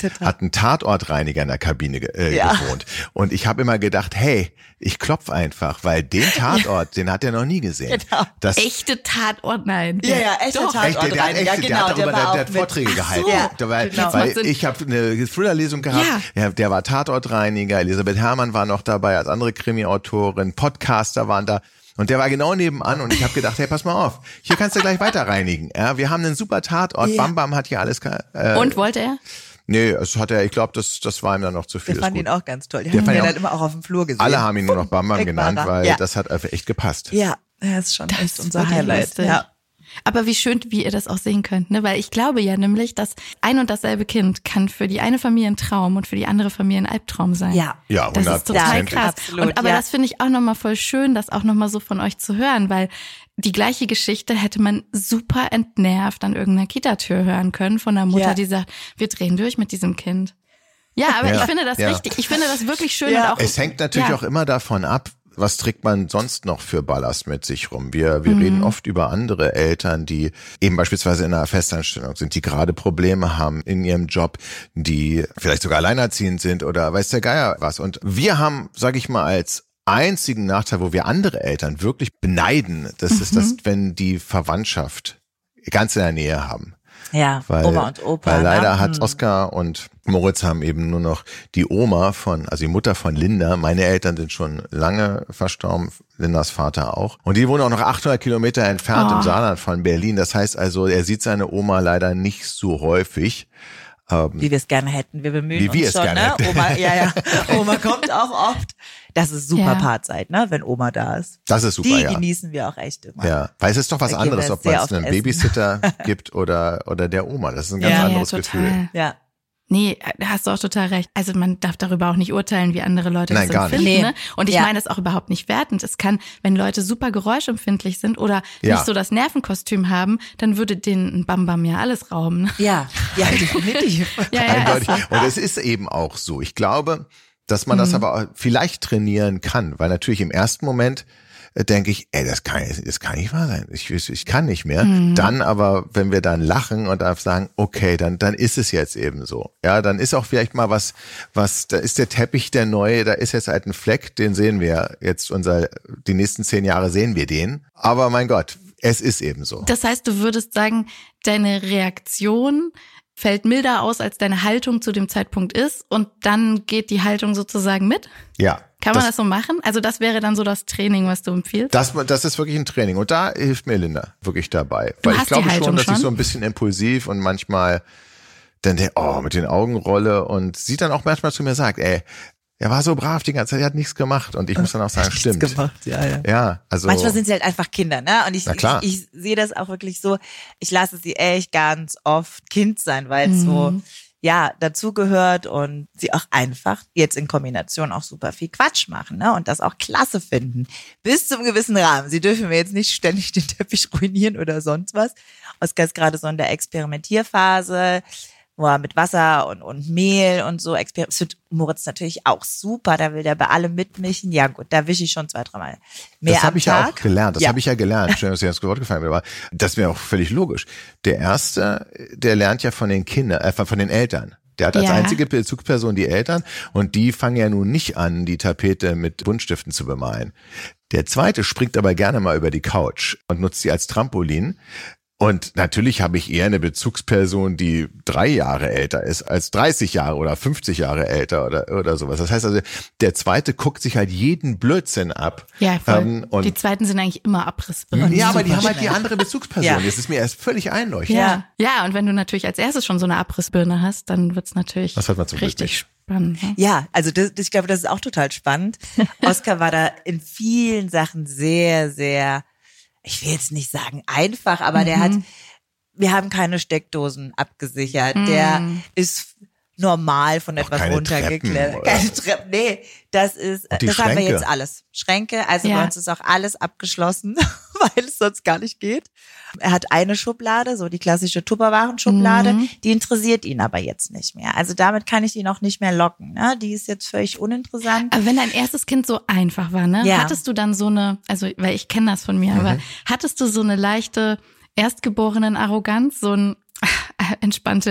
Total. hat ein Tatortreiniger in der Kabine äh, Ja. gewohnt. Und ich habe immer gedacht, hey, ich klopf einfach, weil den Tatort, den hat er noch nie gesehen. Genau. Das, Echte Tatort, nein. Ja, ja, echter Doch. Tatort. Echt, der, der, hat echt, Ja, der genau, hat darüber, der war der, der auch hat mit. Vorträge Ach gehalten. so. Ja, der war, Genau. weil Macht Sinn. ich habe eine Thriller-Lesung gehabt. Ja. Der, der war Tatortreiniger. Elisabeth Herrmann war noch dabei als andere Krimi-Autorin. Podcaster waren da. Und der war genau nebenan und ich habe gedacht, hey, pass mal auf, hier kannst du gleich weiter reinigen. Ja, wir haben einen super Tatort. Ja. Bam Bam hat hier alles. Äh, Und wollte er? Nee, es hat er, ich glaube, das, das war ihm dann noch zu viel. Wir Ist fanden gut. ihn auch ganz toll. Die Der haben fand ihn ihn dann immer auch auf dem Flur gesehen. Alle haben ihn nur noch Bam Bam Weg war genannt, er. weil Ja. das hat einfach echt gepasst. Ja, das ist schon Das echt ist unser wirklich Highlight. lustig. Ja. Aber wie schön, wie ihr das auch sehen könnt, ne? Weil ich glaube ja nämlich, dass ein und dasselbe Kind kann für die eine Familie ein Traum und für die andere Familie ein Albtraum sein. Ja. Ja, Das ist total hundertprozentig. krass. Absolut, und aber ja. das finde ich auch nochmal voll schön, das auch nochmal so von euch zu hören, weil die gleiche Geschichte hätte man super entnervt an irgendeiner Kita-Tür hören können von einer Mutter, Ja. die sagt, wir drehen durch mit diesem Kind. Ja, aber Ja, ich finde das ja. richtig, ich finde das wirklich schön Ja. und auch. Es hängt natürlich ja. auch immer davon ab, was trägt man sonst noch für Ballast mit sich rum? Wir, wir Mhm. reden oft über andere Eltern, die eben beispielsweise in einer Festanstellung sind, die gerade Probleme haben in ihrem Job, die vielleicht sogar alleinerziehend sind oder weiß der Geier was. Und wir haben, sage ich mal, als einzigen Nachteil, wo wir andere Eltern wirklich beneiden, das ist das, wenn die Verwandtschaft ganz in der Nähe haben. Ja, Weil, Oma und Opa. weil leider ne? hat Hm. Oskar und Moritz haben eben nur noch die Oma von, also die Mutter von Linda. Meine Eltern sind schon lange verstorben, Lindas Vater auch. Und die wohnen auch noch achthundert Kilometer entfernt Oh. im Saarland von Berlin. Das heißt also, er sieht seine Oma leider nicht so häufig. Wie wir es gerne hätten. Wir bemühen Wie wir uns es schon, gerne ne? hätten. Oma, ja, ja. Oma kommt auch oft. Das ist super Ja. Paarzeit, ne? Wenn Oma da ist. Das ist super, Die ja. genießen wir auch echt immer. Ja, weil es ist doch was Da gehen anderes, wir ob man sehr es oft einem essen. Babysitter gibt oder, oder der Oma. Das ist ein ganz Ja, ja, anderes total. Gefühl. Ja. Nee, da hast du auch total recht. Also man darf darüber auch nicht urteilen, wie andere Leute Nein, das gar nicht. empfinden. Nee. Ne? Und ich Ja. meine das auch überhaupt nicht wertend. Es kann, wenn Leute super geräuschempfindlich sind oder Ja. nicht so das Nervenkostüm haben, dann würde denen ein Bam Bam ja alles rauben. Ne? Ja, ja, definitiv. Ja, ja, Eindeutig. also. Und es ist eben auch so. Ich glaube, dass man Mhm. das aber auch vielleicht trainieren kann, weil natürlich im ersten Moment äh, denke ich, ey, das kann, das kann nicht wahr sein. Ich, ich, ich kann nicht mehr. Mhm. Dann aber, wenn wir dann lachen und einfach sagen, okay, dann, dann ist es jetzt eben so. Ja, dann ist auch vielleicht mal was, was, da ist der Teppich der neue, da ist jetzt halt ein Fleck, den sehen wir jetzt unser, die nächsten zehn Jahre sehen wir den. Aber mein Gott, es ist eben so. Das heißt, du würdest sagen, deine Reaktion fällt milder aus, als deine Haltung zu dem Zeitpunkt ist und dann geht die Haltung sozusagen mit? Ja. Kann man das so machen? Also das wäre dann so das Training, was du empfiehlst? Das, das ist wirklich ein Training. Und da hilft mir Linda wirklich dabei. Du Weil ich hast die glaube Haltung schon, dass schon? ich so ein bisschen impulsiv und manchmal dann der, oh, mit den Augen rolle und sie dann auch manchmal zu mir sagt, ey, er war so brav die ganze Zeit, er hat nichts gemacht. Und ich muss dann auch sagen, Nichts stimmt. gemacht, ja, ja. Ja, also. Manchmal sind sie halt einfach Kinder, ne? Und ich, Na klar. ich, ich sehe das auch wirklich so, ich lasse sie echt ganz oft Kind sein, weil es so, ja, dazugehört und sie auch einfach jetzt in Kombination auch super viel Quatsch machen, ne? Und das auch klasse finden. Bis zum gewissen Rahmen. Sie dürfen mir jetzt nicht ständig den Teppich ruinieren oder sonst was. Oskar ist gerade so in der Experimentierphase, wo er mit Wasser und, und Mehl und so experimentiert. Das findet Moritz natürlich auch super, da will der bei allem mitmischen. Ja gut, da wische ich schon zwei, dreimal mehr Das am habe ich ja Tag. auch gelernt. Das Ja. habe ich ja gelernt. Schön, dass dir das Wort gefallen ist. Aber das ist mir auch völlig logisch. Der Erste, der lernt ja von den Kindern, äh, von den Eltern. Der hat als Ja. einzige Bezugsperson die Eltern und die fangen ja nun nicht an, die Tapete mit Buntstiften zu bemalen. Der Zweite springt aber gerne mal über die Couch und nutzt sie als Trampolin. Und natürlich habe ich eher eine Bezugsperson, die drei Jahre älter ist als dreißig Jahre oder fünfzig Jahre älter oder oder sowas. Das heißt also, der Zweite guckt sich halt jeden Blödsinn ab. Ja, voll. Ähm, und die zweiten sind eigentlich immer Abrissbirnen. ja, aber die super haben halt die schnell. andere Bezugsperson. Ja. Das ist mir erst völlig einleuchtend. Ja. ja, und wenn du natürlich als erstes schon so eine Abrissbirne hast, dann wird's natürlich Das hat man zum Glück richtig nicht. spannend. Ne? Ja, also das, ich glaube, das ist auch total spannend. Oskar war da in vielen Sachen sehr, sehr, ich will jetzt nicht sagen einfach, aber Mhm. der hat, wir haben keine Steckdosen abgesichert. Der ist normal von etwas keine runtergeklettert. Treppen, oder? Keine Treppen, nee, das ist, Und die das haben wir Schränke? jetzt alles. Schränke, also Ja. bei uns ist auch alles abgeschlossen, weil es sonst gar nicht geht. Er hat eine Schublade, so die klassische Tupperwaren-Schublade, Mhm. die interessiert ihn aber jetzt nicht mehr. Also damit kann ich ihn auch nicht mehr locken, ne? Die ist jetzt völlig uninteressant. Aber wenn dein erstes Kind so einfach war, ne, Ja. hattest du dann so eine, also weil ich kenne das von mir, aber hattest du so eine leichte Erstgeborenen-Arroganz, so ein äh, entspannte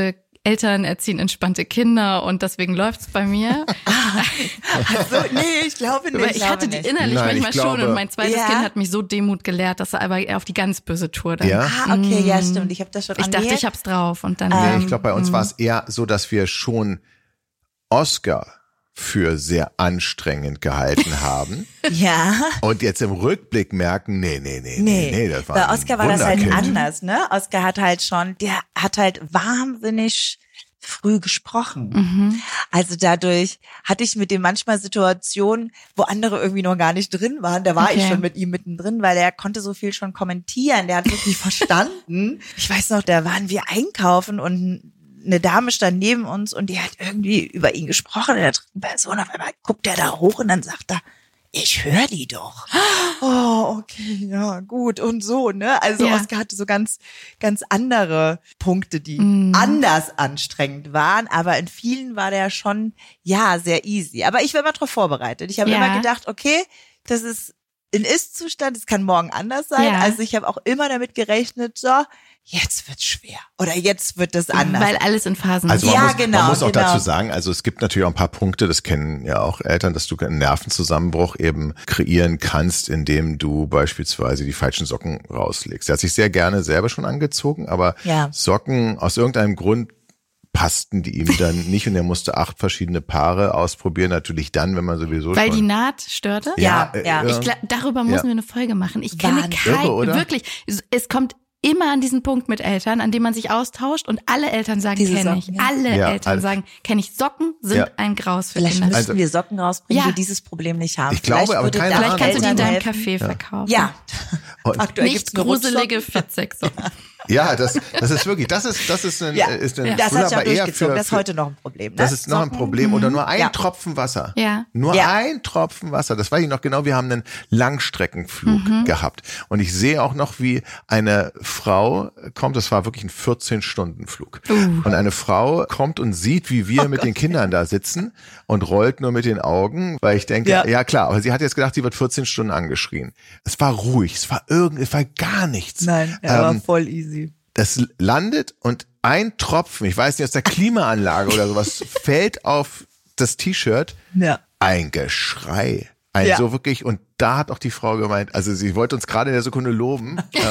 Eltern erziehen entspannte Kinder und deswegen läuft's bei mir. Also, nee, ich glaube nicht. Weil ich glaube hatte die nicht. innerlich Nein, manchmal ich glaube- schon und mein zweites Ja. Kind hat mich so Demut gelehrt, dass er aber eher auf die ganz böse Tour dann. Ja? Ah, okay, ja, stimmt. Ich habe das schon Ich an dachte, mir. ich hab's drauf und dann. Nee, ähm, ich glaube, bei uns war es eher so, dass wir schon Oscar für sehr anstrengend gehalten haben Ja. und jetzt im Rückblick merken, nee, nee, nee, nee, Nee, nee, das war bei ein Oscar war das halt Wunderkind. anders, ne? Oscar hat halt schon, der hat halt wahnsinnig früh gesprochen. Mhm. Also dadurch hatte ich mit dem manchmal Situationen, wo andere irgendwie noch gar nicht drin waren. Da war Okay. ich schon mit ihm mittendrin, weil er konnte so viel schon kommentieren. Der hat wirklich verstanden. Ich weiß noch, da waren wir einkaufen und eine Dame stand neben uns und die hat irgendwie über ihn gesprochen. In der dritten Person, auf einmal guckt er da hoch und dann sagt er, ich höre die doch. Oh, okay, ja, gut und so, ne? Also Ja. Oscar hatte so ganz, ganz andere Punkte, die Mhm. anders anstrengend waren, aber in vielen war der schon, ja, sehr easy. Aber ich war immer darauf vorbereitet. Ich habe Ja. immer gedacht, okay, das ist ein Ist-Zustand, es kann morgen anders sein. Ja. Also ich habe auch immer damit gerechnet, so, jetzt wird's schwer oder jetzt wird es anders. Weil alles in Phasen Also ist. man, Ja, muss, genau, man muss auch genau. dazu sagen, also es gibt natürlich auch ein paar Punkte, das kennen ja auch Eltern, dass du einen Nervenzusammenbruch eben kreieren kannst, indem du beispielsweise die falschen Socken rauslegst. Er hat sich sehr gerne selber schon angezogen, aber Ja. Socken aus irgendeinem Grund passten die ihm dann nicht und er musste acht verschiedene Paare ausprobieren, natürlich dann, wenn man sowieso Weil schon... die Naht störte? Ja, äh, ja. äh, Ich glaub, darüber müssen Ja. wir eine Folge machen. Ich kenne Wahnsinn. keinen, Irre, oder? wirklich, es kommt immer an diesen Punkt mit Eltern, an dem man sich austauscht und alle Eltern sagen, Diese kenne ich. Socken, ja. Alle Ja, Eltern alle. sagen, kenne ich. Socken sind Ja. ein Graus für Vielleicht Kinder. müssen Also- wir Socken rausbringen, Ja. die dieses Problem nicht haben. Ich glaube, Vielleicht aber würde keine da Ahnung. Vielleicht kannst du die in Eltern deinem helfen. Café verkaufen. Ja. Und- Aktuell Nicht gibt's nur Rutschsocken. gruselige Fitzek-Socken. Ja, das, das ist wirklich, das ist, das ist ein, Ja, ist ein das hat sich auch aber eher durchgezogen. für, Das ist für heute noch ein Problem. Ne? Das ist noch ein Socken. Problem. Oder nur ein Ja. Tropfen Wasser. Ja. Nur Ja. ein Tropfen Wasser. Das weiß ich noch genau. Wir haben einen Langstreckenflug Mhm. gehabt. Und ich sehe auch noch, wie eine Frau kommt. Das war wirklich ein vierzehn-Stunden-Flug. Uh. Und eine Frau kommt und sieht, wie wir mit den Kindern da sitzen und rollt nur mit den Augen, weil ich denke, ja. Ja. klar, aber sie hat jetzt gedacht, sie wird vierzehn Stunden angeschrien. Es war ruhig. Es war irgend, es war gar nichts. Nein, er war Ähm, voll easy. Das landet und ein Tropfen, ich weiß nicht, aus der Klimaanlage oder sowas, fällt auf das T-Shirt. Ja. Ein Geschrei. Ein Ja. so wirklich, und da hat auch die Frau gemeint, also sie wollte uns gerade in der Sekunde loben ähm,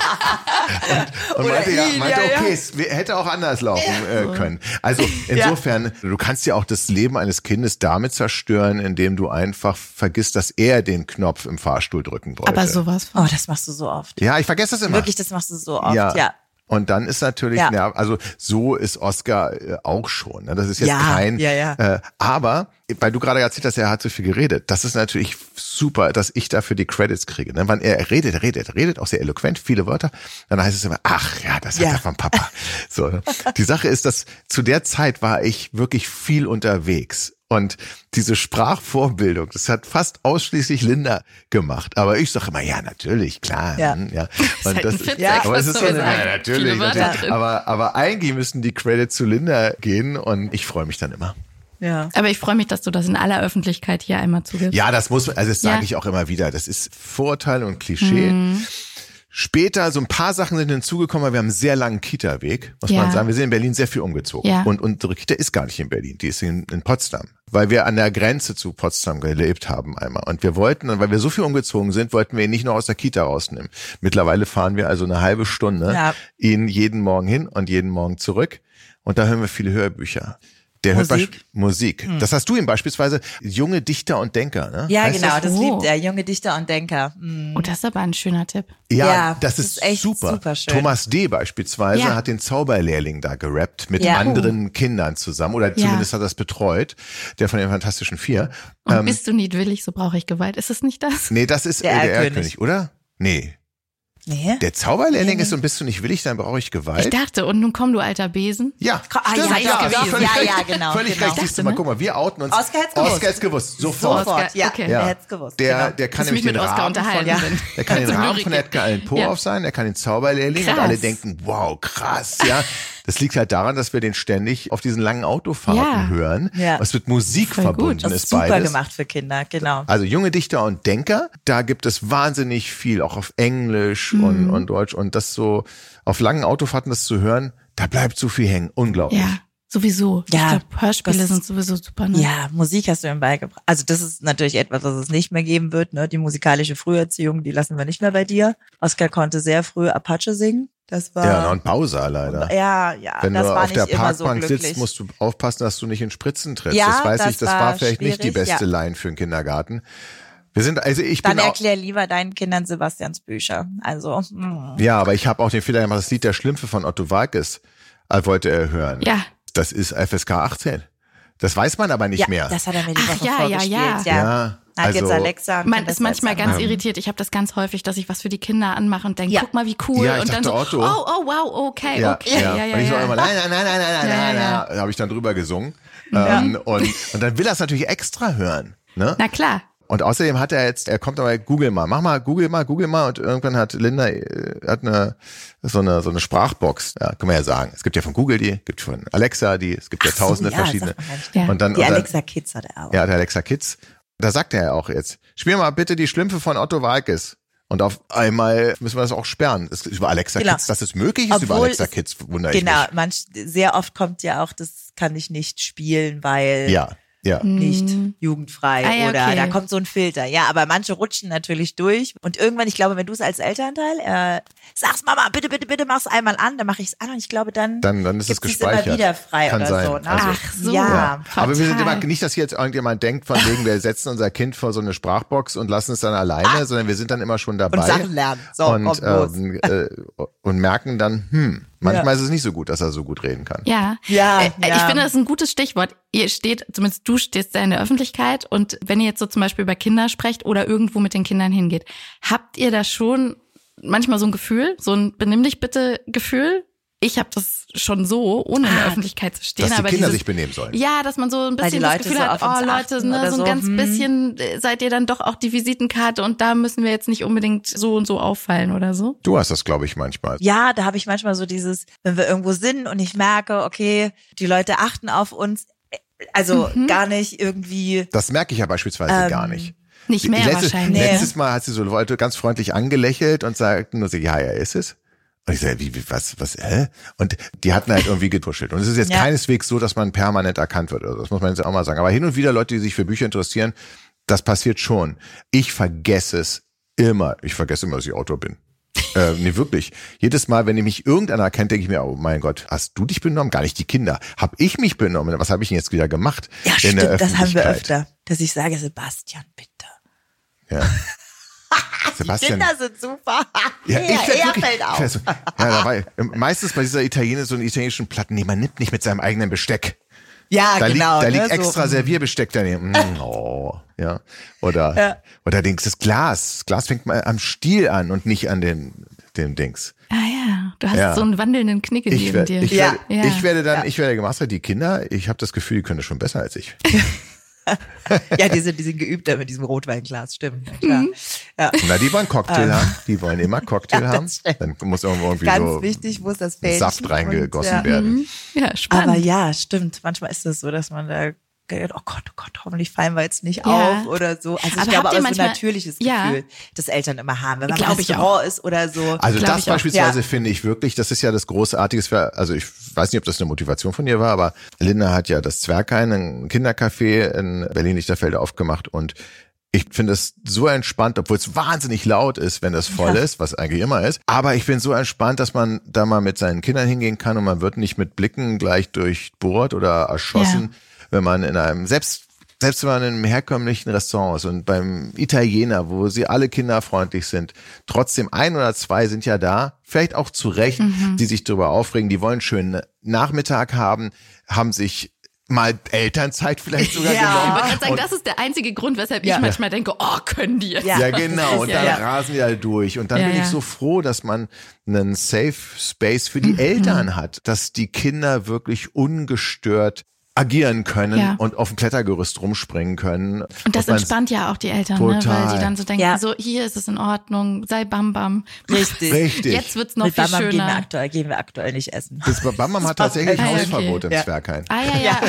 und, und Oder meinte, ja, ihn, meinte, ja, ja. okay, es hätte auch anders laufen äh, können. Also insofern, du kannst ja auch das Leben eines Kindes damit zerstören, indem du einfach vergisst, dass er den Knopf im Fahrstuhl drücken wollte. Aber sowas von. Oh, das machst du so oft. Ja, ich vergesse das immer. Wirklich, das machst du so oft. Ja. Und dann ist natürlich, Ja. ja. also so ist Oscar äh, auch schon. Ne? Das ist jetzt Ja, kein, ja, ja. Äh, aber weil du gerade erzählt hast, er hat so viel geredet. Das ist natürlich super, dass ich dafür die Credits kriege. Ne? Wenn er redet, redet, redet auch sehr eloquent, viele Wörter, dann heißt es immer, ach ja, das hat Ja. er vom Papa. So, ne? Die Sache ist, dass zu der Zeit war ich wirklich viel unterwegs. Und diese Sprachvorbildung, das hat fast ausschließlich Linda gemacht. Aber ich sage immer, ja, natürlich, klar. Ja. hm, ja. Ist Und halt das ein Fitzek, ja, aber was es ist soll so man eine, sagen? ja, natürlich, Viele Wörter natürlich. drin. Aber, aber eigentlich müssen die Credits zu Linda gehen und ich freue mich dann immer. Ja. Aber ich freue mich, dass du das in aller Öffentlichkeit hier einmal zugibst. Ja, das muss, also das sage Ja. ich auch immer wieder. Das ist Vorurteil und Klischee. Mhm. Später, so ein paar Sachen sind hinzugekommen, weil wir haben einen sehr langen Kita-Weg, muss Ja. man sagen. Wir sind in Berlin sehr viel umgezogen. Ja. Und unsere Kita ist gar nicht in Berlin, die ist in, in Potsdam. Weil wir an der Grenze zu Potsdam gelebt haben einmal. Und wir wollten, weil wir so viel umgezogen sind, wollten wir ihn nicht nur aus der Kita rausnehmen. Mittlerweile fahren wir also eine halbe Stunde Ja. ihn jeden Morgen hin und jeden Morgen zurück. Und da hören wir viele Hörbücher. Der hört Musik. beisp- Musik. Das hast du ihm beispielsweise junge Dichter und Denker, ne? Ja, Heißt genau, das? das Oh. liebt er, junge Dichter und Denker. Mhm. Oh, das ist aber ein schöner Tipp. Ja, Ja, das, das ist, ist echt super. super schön. Thomas D. beispielsweise Ja. hat den Zauberlehrling da gerappt mit Ja. anderen Kindern zusammen oder Ja. zumindest hat er das betreut, der von den Fantastischen Vier. Und Ähm, bist du nicht willig, so brauche ich Gewalt. Ist es nicht das? nee, das ist Der äh, der Erlkönig. Erlkönig, oder? Nee. Nee? Der Zauberlehrling Nee, ist und bist du nicht willig, dann brauche ich Ich Gewalt. dachte, und nun komm, du alter Besen. Ja, Ah, stimmt, ja, ist ja, gewesen. völlig ja, recht. ja, genau. Völlig genau. recht, siehst du mal, guck mal, wir outen uns. Oscar hat's gewusst. Oscar hat's gewusst, sofort. Sofort, ja, Okay. Ja. er hätte es gewusst. Der, genau. der kann Dass ich nämlich mich den mit Oscar Rahmen unterhalten von, bin. der kann den Zum Rahmen Lyrik. von Edgar Allan Poe Ja. auf sein, der kann den Zauberlehrling und Krass. alle denken, wow, krass, ja. Das liegt halt daran, dass wir den ständig auf diesen langen Autofahrten Ja. hören, Ja. was mit Musik Voll gut. verbunden Das ist ist super beides. gemacht für Kinder, genau. Also junge Dichter und Denker, da gibt es wahnsinnig viel, auch auf Englisch und, und Deutsch. Und das so auf langen Autofahrten das zu hören, da bleibt so viel hängen. Unglaublich. Ja, sowieso. Ja, ich glaube, Hörspiele das- sind sowieso super. Ne? Ja, Musik hast du ihm beigebracht. Also das ist natürlich etwas, was es nicht mehr geben wird. Ne? Die musikalische Früherziehung, die lassen wir nicht mehr bei dir. Oskar konnte sehr früh Apache singen. Das war Ja, und Bowser leider. ja, ja, Wenn das du war auf nicht der immer so Parkbank glücklich. sitzt, musst du aufpassen, dass du nicht in Spritzen trittst. Ja, das weiß das ich, das war war vielleicht nicht die schwierig, beste ja. Line für den Kindergarten. Wir sind, also ich Dann bin auch, erklär lieber deinen Kindern Sebastians Bücher. Also, mh. ja, aber ich habe auch den Fehler gemacht, das Lied Der Schlümpfe von Otto Walkes äh, wollte er hören. Ja. Das ist F S K achtzehn. Das weiß man aber nicht ja, mehr. das hat er mir die Ach, Woche ja, ja, vorgespielt. ja. Ja, Ja, Hat also- jetzt Alexa. und Man kann das ist manchmal selbst ganz anmachen. irritiert. Ich habe das ganz häufig, dass ich was für die Kinder anmache und denke, Ja. guck mal, wie cool. Ja, ich und dann dachte, so, Otto. oh, oh, wow, okay, Ja, okay. ja. Ja, ja, und ich so ja. immer, nein, nein, nein, nein, nein, nein, Ja, nein, ja. nein, habe ich dann drüber gesungen. Ähm, und, und dann will er es natürlich extra hören. Ne? Na klar. Und außerdem hat er jetzt, er kommt aber, Google mal, mach mal, Google mal, Google mal. Und irgendwann hat Linda, äh, hat eine, so eine, so eine Sprachbox. Ja, kann man ja sagen. Es gibt ja von Google die, gibt von Alexa die, es gibt ja Ach so, tausende ja, verschiedene. sagt man gar nicht. Ja. Und dann, Die und dann, Alexa Kids hat er auch. ja, der Alexa Kids. Da sagt er ja auch jetzt, spiel mal bitte die Schlümpfe von Otto Walkes. Und auf einmal müssen wir das auch sperren. Es, über Alexa Genau. Kids, dass es möglich ist, über Obwohl Alexa es- Kids, wundere ich Genau, mich. manch, sehr oft kommt ja auch, das kann ich nicht spielen, weil Ja, ja. nicht Hm. jugendfrei Ah, ja, oder okay. da kommt so ein Filter. Ja, aber manche rutschen natürlich durch und irgendwann, ich glaube, wenn du es als Elternteil äh, sagst, Mama, bitte, bitte, bitte mach's einmal an, dann mache ich es an und ich glaube, dann, Dann, dann ist es gibt's gespeichert. immer wieder frei Kann oder sein. so. Ne? Also- Ach so. Ja. Ja. Aber wir sind Fatal. immer, nicht, dass hier jetzt irgendjemand denkt, von wegen, wir setzen unser Kind vor so eine Sprachbox und lassen es dann alleine, sondern wir sind dann immer schon dabei. Und Sachen lernen. So, und, kommt los. ähm, äh, und merken dann, hm, manchmal ist es nicht so gut, dass er so gut reden kann. Ja. Ja, Äh, ja. Ich finde, das ist ein gutes Stichwort. Ihr steht, zumindest du stehst da in der Öffentlichkeit und wenn ihr jetzt so zum Beispiel über Kinder sprecht oder irgendwo mit den Kindern hingeht, habt ihr da schon manchmal so ein Gefühl, so ein Benimm dich bitte Gefühl? Ich habe das schon so, ohne in der Ah, Öffentlichkeit zu stehen. Dass die aber Kinder dieses, sich benehmen sollen. Ja, dass man so ein Weil die bisschen das Leute Gefühl so hat, auf uns oh Leute, achten ne, oder so ein so. ganz Hm. bisschen äh, seid ihr dann doch auch die Visitenkarte und da müssen wir jetzt nicht unbedingt so und so auffallen oder so. Du hast das, glaube ich, manchmal. Ja, da habe ich manchmal so dieses, wenn wir irgendwo sind und ich merke, okay, die Leute achten auf uns, also Mhm. gar nicht irgendwie. Das merke ich ja beispielsweise Ähm, gar nicht. Nicht mehr Letztes, wahrscheinlich. letztes Mal hat sie so Leute ganz freundlich angelächelt und sagten nur so, ja, ja, ist es. Und ich sage, wie, wie, was, was, hä? Und die hatten halt irgendwie getuschelt. Und es ist jetzt Ja. keineswegs so, dass man permanent erkannt wird. Also das muss man jetzt auch mal sagen. Aber hin und wieder Leute, die sich für Bücher interessieren, das passiert schon. Ich vergesse es immer. Ich vergesse immer, dass ich Autor bin. äh, nee, wirklich. Jedes Mal, wenn mich irgendeiner kennt, denke ich mir, oh mein Gott, hast du dich benommen? Gar nicht die Kinder. Hab ich mich benommen? Was habe ich denn jetzt wieder gemacht? Ja, in stimmt, der das haben wir Öffentlichkeit? öfter, dass ich sage, Sebastian, bitte. Ja. Die Sebastian. Kinder sind super. Ja, er, ich werd er wirklich, fällt ich auf. werd so, ja, dabei, meistens bei dieser Italiener, so einen italienischen Platten, nee, man nimmt nicht mit seinem eigenen Besteck. Ja, Da genau. liegt, da ne, liegt extra so. Servierbesteck daneben. Mm, oh, ja. Oder, Ja. oder Dings, das Glas. Das Glas fängt mal am Stiel an und nicht an den, dem Dings. Ah ja, du hast Ja. so einen wandelnden Knick in Ich, werd, dir. ich, Ja. werde, Ja. ich werde dann, ich werde gemacht, die Kinder, ich habe das Gefühl, die können das schon besser als ich. Ja, die sind, die sind geübter mit diesem Rotweinglas, stimmt. Ja, klar. Ja. Na, die wollen Cocktail haben. Die wollen immer Cocktail Ja, das haben. stimmt. Dann muss irgendwo irgendwie Ganz so wichtig muss das Fähnchen Saft reingegossen und, ja. werden. Ja, spannend. Aber ja, stimmt. Manchmal ist es so, dass man da denkt, oh Gott, oh Gott, hoffentlich fallen wir jetzt nicht Ja. auf oder so. Also ich Aber glaube, habt ihr aber so ein manchmal- natürliches Ja. Gefühl, das Eltern immer haben, wenn man im Glaub ich Restaurant ist oder so. Also Glaub das ich auch. beispielsweise Ja. finde ich wirklich, das ist ja das Großartige, für, also ich weiß nicht, ob das eine Motivation von ihr war, aber Linda hat ja das Zwerghain, ein Kindercafé in Berlin-Lichterfelde aufgemacht und ich finde es so entspannt, obwohl es wahnsinnig laut ist, wenn das voll Ja. ist, was eigentlich immer ist. Aber ich bin so entspannt, dass man da mal mit seinen Kindern hingehen kann und man wird nicht mit Blicken gleich durchbohrt oder erschossen, wenn man in einem, selbst Selbst wenn man in einem herkömmlichen Restaurant ist und beim Italiener, wo sie alle kinderfreundlich sind, trotzdem ein oder zwei sind ja da, vielleicht auch zu Recht, Mhm. die sich darüber aufregen, die wollen einen schönen Nachmittag haben, haben sich mal Elternzeit vielleicht sogar Ja. Ich genommen. wollte gerade sagen, Und- das ist der einzige Grund, weshalb Ja. ich manchmal denke, oh, können die jetzt. Ja. Ja, genau. Und dann Ja. rasen die halt durch. Und dann Ja, bin ja. ich so froh, dass man einen Safe Space für die Mhm. Eltern hat, dass die Kinder wirklich ungestört agieren können Ja. und auf dem Klettergerüst rumspringen können. Und das man- entspannt ja auch die Eltern, ne? Total. Weil die dann so denken, Ja. so hier ist es in Ordnung, sei Bam Bam. Richtig. Richtig. Jetzt wird's noch Mit viel Bam Bam gehen wir, schöner. aktuell, gehen wir aktuell nicht essen. Das Bam hat tatsächlich Ah, ja, okay. Hausverbot im Ja. Zwerghain. Ah ja, ja.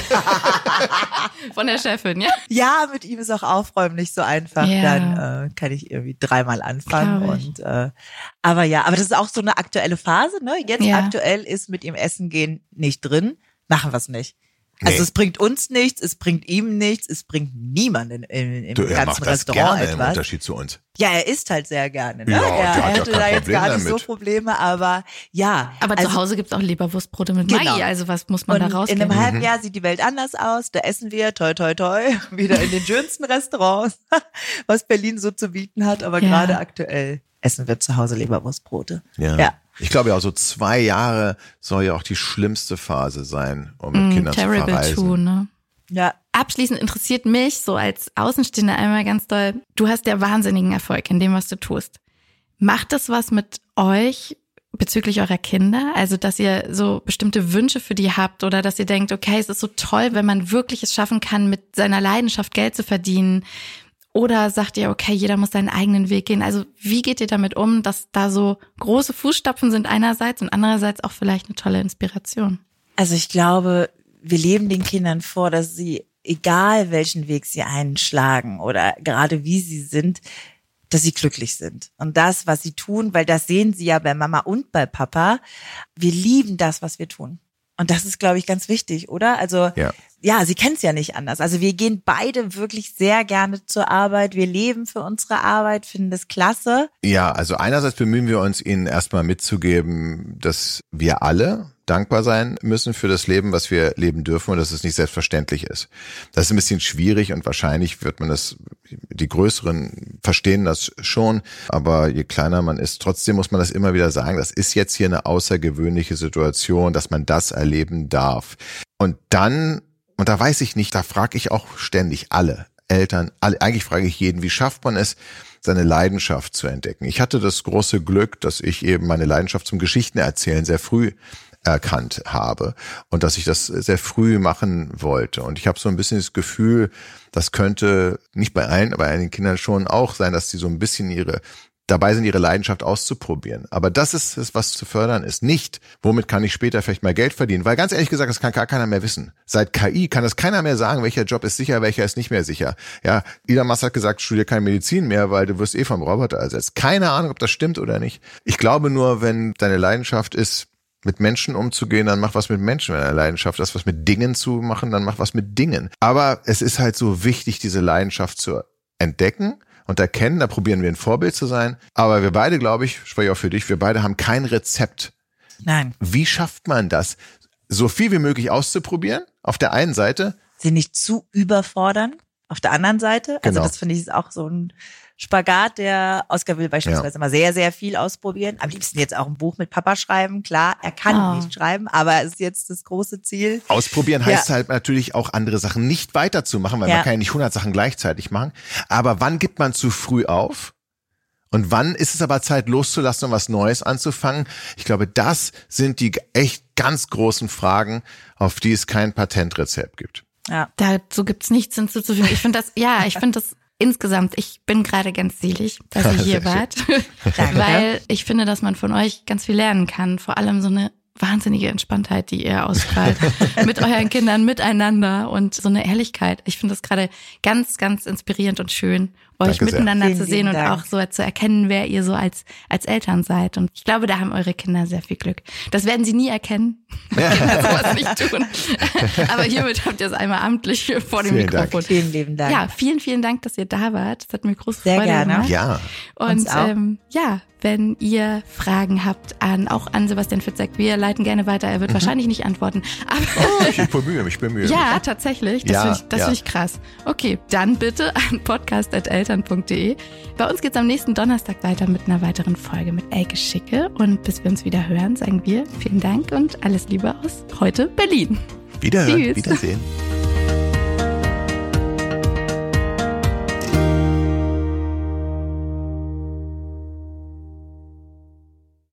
Von der Chefin, ja. Ja, mit ihm ist auch Aufräumen nicht so einfach. Ja. Dann äh, kann ich irgendwie dreimal anfangen. Glaub ich. Und äh, aber ja, aber das ist auch so eine aktuelle Phase, ne? Jetzt Ja. aktuell ist mit ihm Essen gehen nicht drin. Machen wir es nicht. Nee. Also es bringt uns nichts, es bringt ihm nichts, es bringt niemanden im, im Du, er ganzen macht das Restaurant gerne im etwas. Unterschied zu uns. Ja, er isst halt sehr gerne. Ne? Ja, er, der hat er ja hätte kein da jetzt Problem gar nicht so damit. Probleme, aber ja. Aber also, zu Hause gibt's auch Leberwurstbrote mit Genau. Maggi, also was muss man da und in rausgeben? einem halben Jahr sieht die Welt anders aus. Da essen wir, toi, toi, toi, wieder in den schönsten Restaurants, was Berlin so zu bieten hat. Aber Ja. gerade aktuell essen wir zu Hause Leberwurstbrote. Ja. Ja. Ich glaube ja auch so zwei Jahre soll ja auch die schlimmste Phase sein, um mit Mm, Kindern zu terrible verreisen. too, ne? Ja. Abschließend interessiert mich so als Außenstehender einmal ganz doll, du hast ja wahnsinnigen Erfolg in dem, was du tust. Macht das was mit euch bezüglich eurer Kinder? Also, dass ihr so bestimmte Wünsche für die habt oder dass ihr denkt, okay, es ist so toll, wenn man wirklich es schaffen kann, mit seiner Leidenschaft Geld zu verdienen? Oder sagt ihr, okay, jeder muss seinen eigenen Weg gehen? Also, wie geht ihr damit um, dass da so große Fußstapfen sind einerseits und andererseits auch vielleicht eine tolle Inspiration? Also ich glaube, wir leben den Kindern vor, dass sie, egal welchen Weg sie einschlagen oder gerade wie sie sind, dass sie glücklich sind. Und das, was sie tun, weil das sehen sie ja bei Mama und bei Papa, wir lieben das, was wir tun. Und das ist, glaube ich, ganz wichtig, oder? Also Ja. ja, sie kennen es ja nicht anders. Also wir gehen beide wirklich sehr gerne zur Arbeit. Wir leben für unsere Arbeit, finden das klasse. Ja, also einerseits bemühen wir uns, ihnen erstmal mitzugeben, dass wir alle dankbar sein müssen für das Leben, was wir leben dürfen und dass es nicht selbstverständlich ist. Das ist ein bisschen schwierig und wahrscheinlich wird man das, die Größeren verstehen das schon, aber je kleiner man ist, trotzdem muss man das immer wieder sagen, das ist jetzt hier eine außergewöhnliche Situation, dass man das erleben darf. Und dann, und da weiß ich nicht, da frage ich auch ständig alle Eltern, alle, eigentlich frage ich jeden, wie schafft man es, seine Leidenschaft zu entdecken? Ich hatte das große Glück, dass ich eben meine Leidenschaft zum Geschichtenerzählen sehr früh erkannt habe und dass ich das sehr früh machen wollte. Und ich habe so ein bisschen das Gefühl, das könnte nicht bei allen, aber bei einigen Kindern schon auch sein, dass sie so ein bisschen ihre dabei sind, ihre Leidenschaft auszuprobieren. Aber das ist es, was zu fördern ist. Nicht, womit kann ich später vielleicht mal Geld verdienen? Weil ganz ehrlich gesagt, das kann gar keiner mehr wissen. Seit K I kann das keiner mehr sagen, welcher Job ist sicher, welcher ist nicht mehr sicher. Ja, Elon Musk hat gesagt, studier keine Medizin mehr, weil du wirst eh vom Roboter ersetzt. Keine Ahnung, ob das stimmt oder nicht. Ich glaube nur, wenn deine Leidenschaft ist, mit Menschen umzugehen, dann mach was mit Menschen. Wenn deine Leidenschaft ist, was mit Dingen zu machen, dann mach was mit Dingen. Aber es ist halt so wichtig, diese Leidenschaft zu entdecken und erkennen, da probieren wir ein Vorbild zu sein. Aber wir beide, glaube ich, spreche auch für dich, wir beide haben kein Rezept. Nein. Wie schafft man das, so viel wie möglich auszuprobieren, auf der einen Seite? Sie nicht zu überfordern, auf der anderen Seite. Also Genau. das finde ich ist auch so ein Spagat, der Oscar will beispielsweise Ja. immer sehr, sehr viel ausprobieren. Am liebsten jetzt auch ein Buch mit Papa schreiben. Klar, er kann Oh. nicht schreiben, aber ist jetzt das große Ziel. Ausprobieren heißt halt natürlich auch andere Sachen nicht weiterzumachen, weil Ja. man kann ja nicht hundert Sachen gleichzeitig machen. Aber wann gibt man zu früh auf? Und wann ist es aber Zeit loszulassen und was Neues anzufangen? Ich glaube, das sind die echt ganz großen Fragen, auf die es kein Patentrezept gibt. Ja. Dazu gibt's nichts hinzuzufügen. Ich finde das, ja, ich finde das insgesamt, ich bin gerade ganz selig, dass ihr hier Sehr schön. wart, Danke. weil ich finde, dass man von euch ganz viel lernen kann. Vor allem so eine wahnsinnige Entspanntheit, die ihr ausstrahlt mit euren Kindern, miteinander und so eine Ehrlichkeit. Ich finde das gerade ganz, ganz inspirierend und schön, euch Danke sehr. miteinander Vielen zu sehen lieben und Dank. auch so zu erkennen, wer ihr so als als Eltern seid. Und ich glaube, da haben eure Kinder sehr viel Glück. Das werden sie nie erkennen. Kinder sowas nicht tun. Aber hiermit habt ihr es einmal amtlich vor dem Vielen Dank. Mikrofon. Vielen lieben Dank. Ja, vielen, vielen Dank, dass ihr da wart. Das hat mir große Sehr Freude gerne. gemacht. Ja, Und Uns auch. ähm, ja, wenn ihr Fragen habt an auch an Sebastian Fitzek, wir leiten gerne weiter. Er wird Mhm. wahrscheinlich nicht antworten. Aber oh, ich bemühe mich, bemühe ja, mich. tatsächlich. Das Ja, finde ich, das ja. find ich krass. Okay, dann bitte an podcast at eltern punkt de. Bei uns geht's am nächsten Donnerstag weiter mit einer weiteren Folge mit Elke Schicke. Und bis wir uns wieder hören, sagen wir vielen Dank und alles Liebe aus heute Berlin. Wiederhören, Tschüss. Wiedersehen.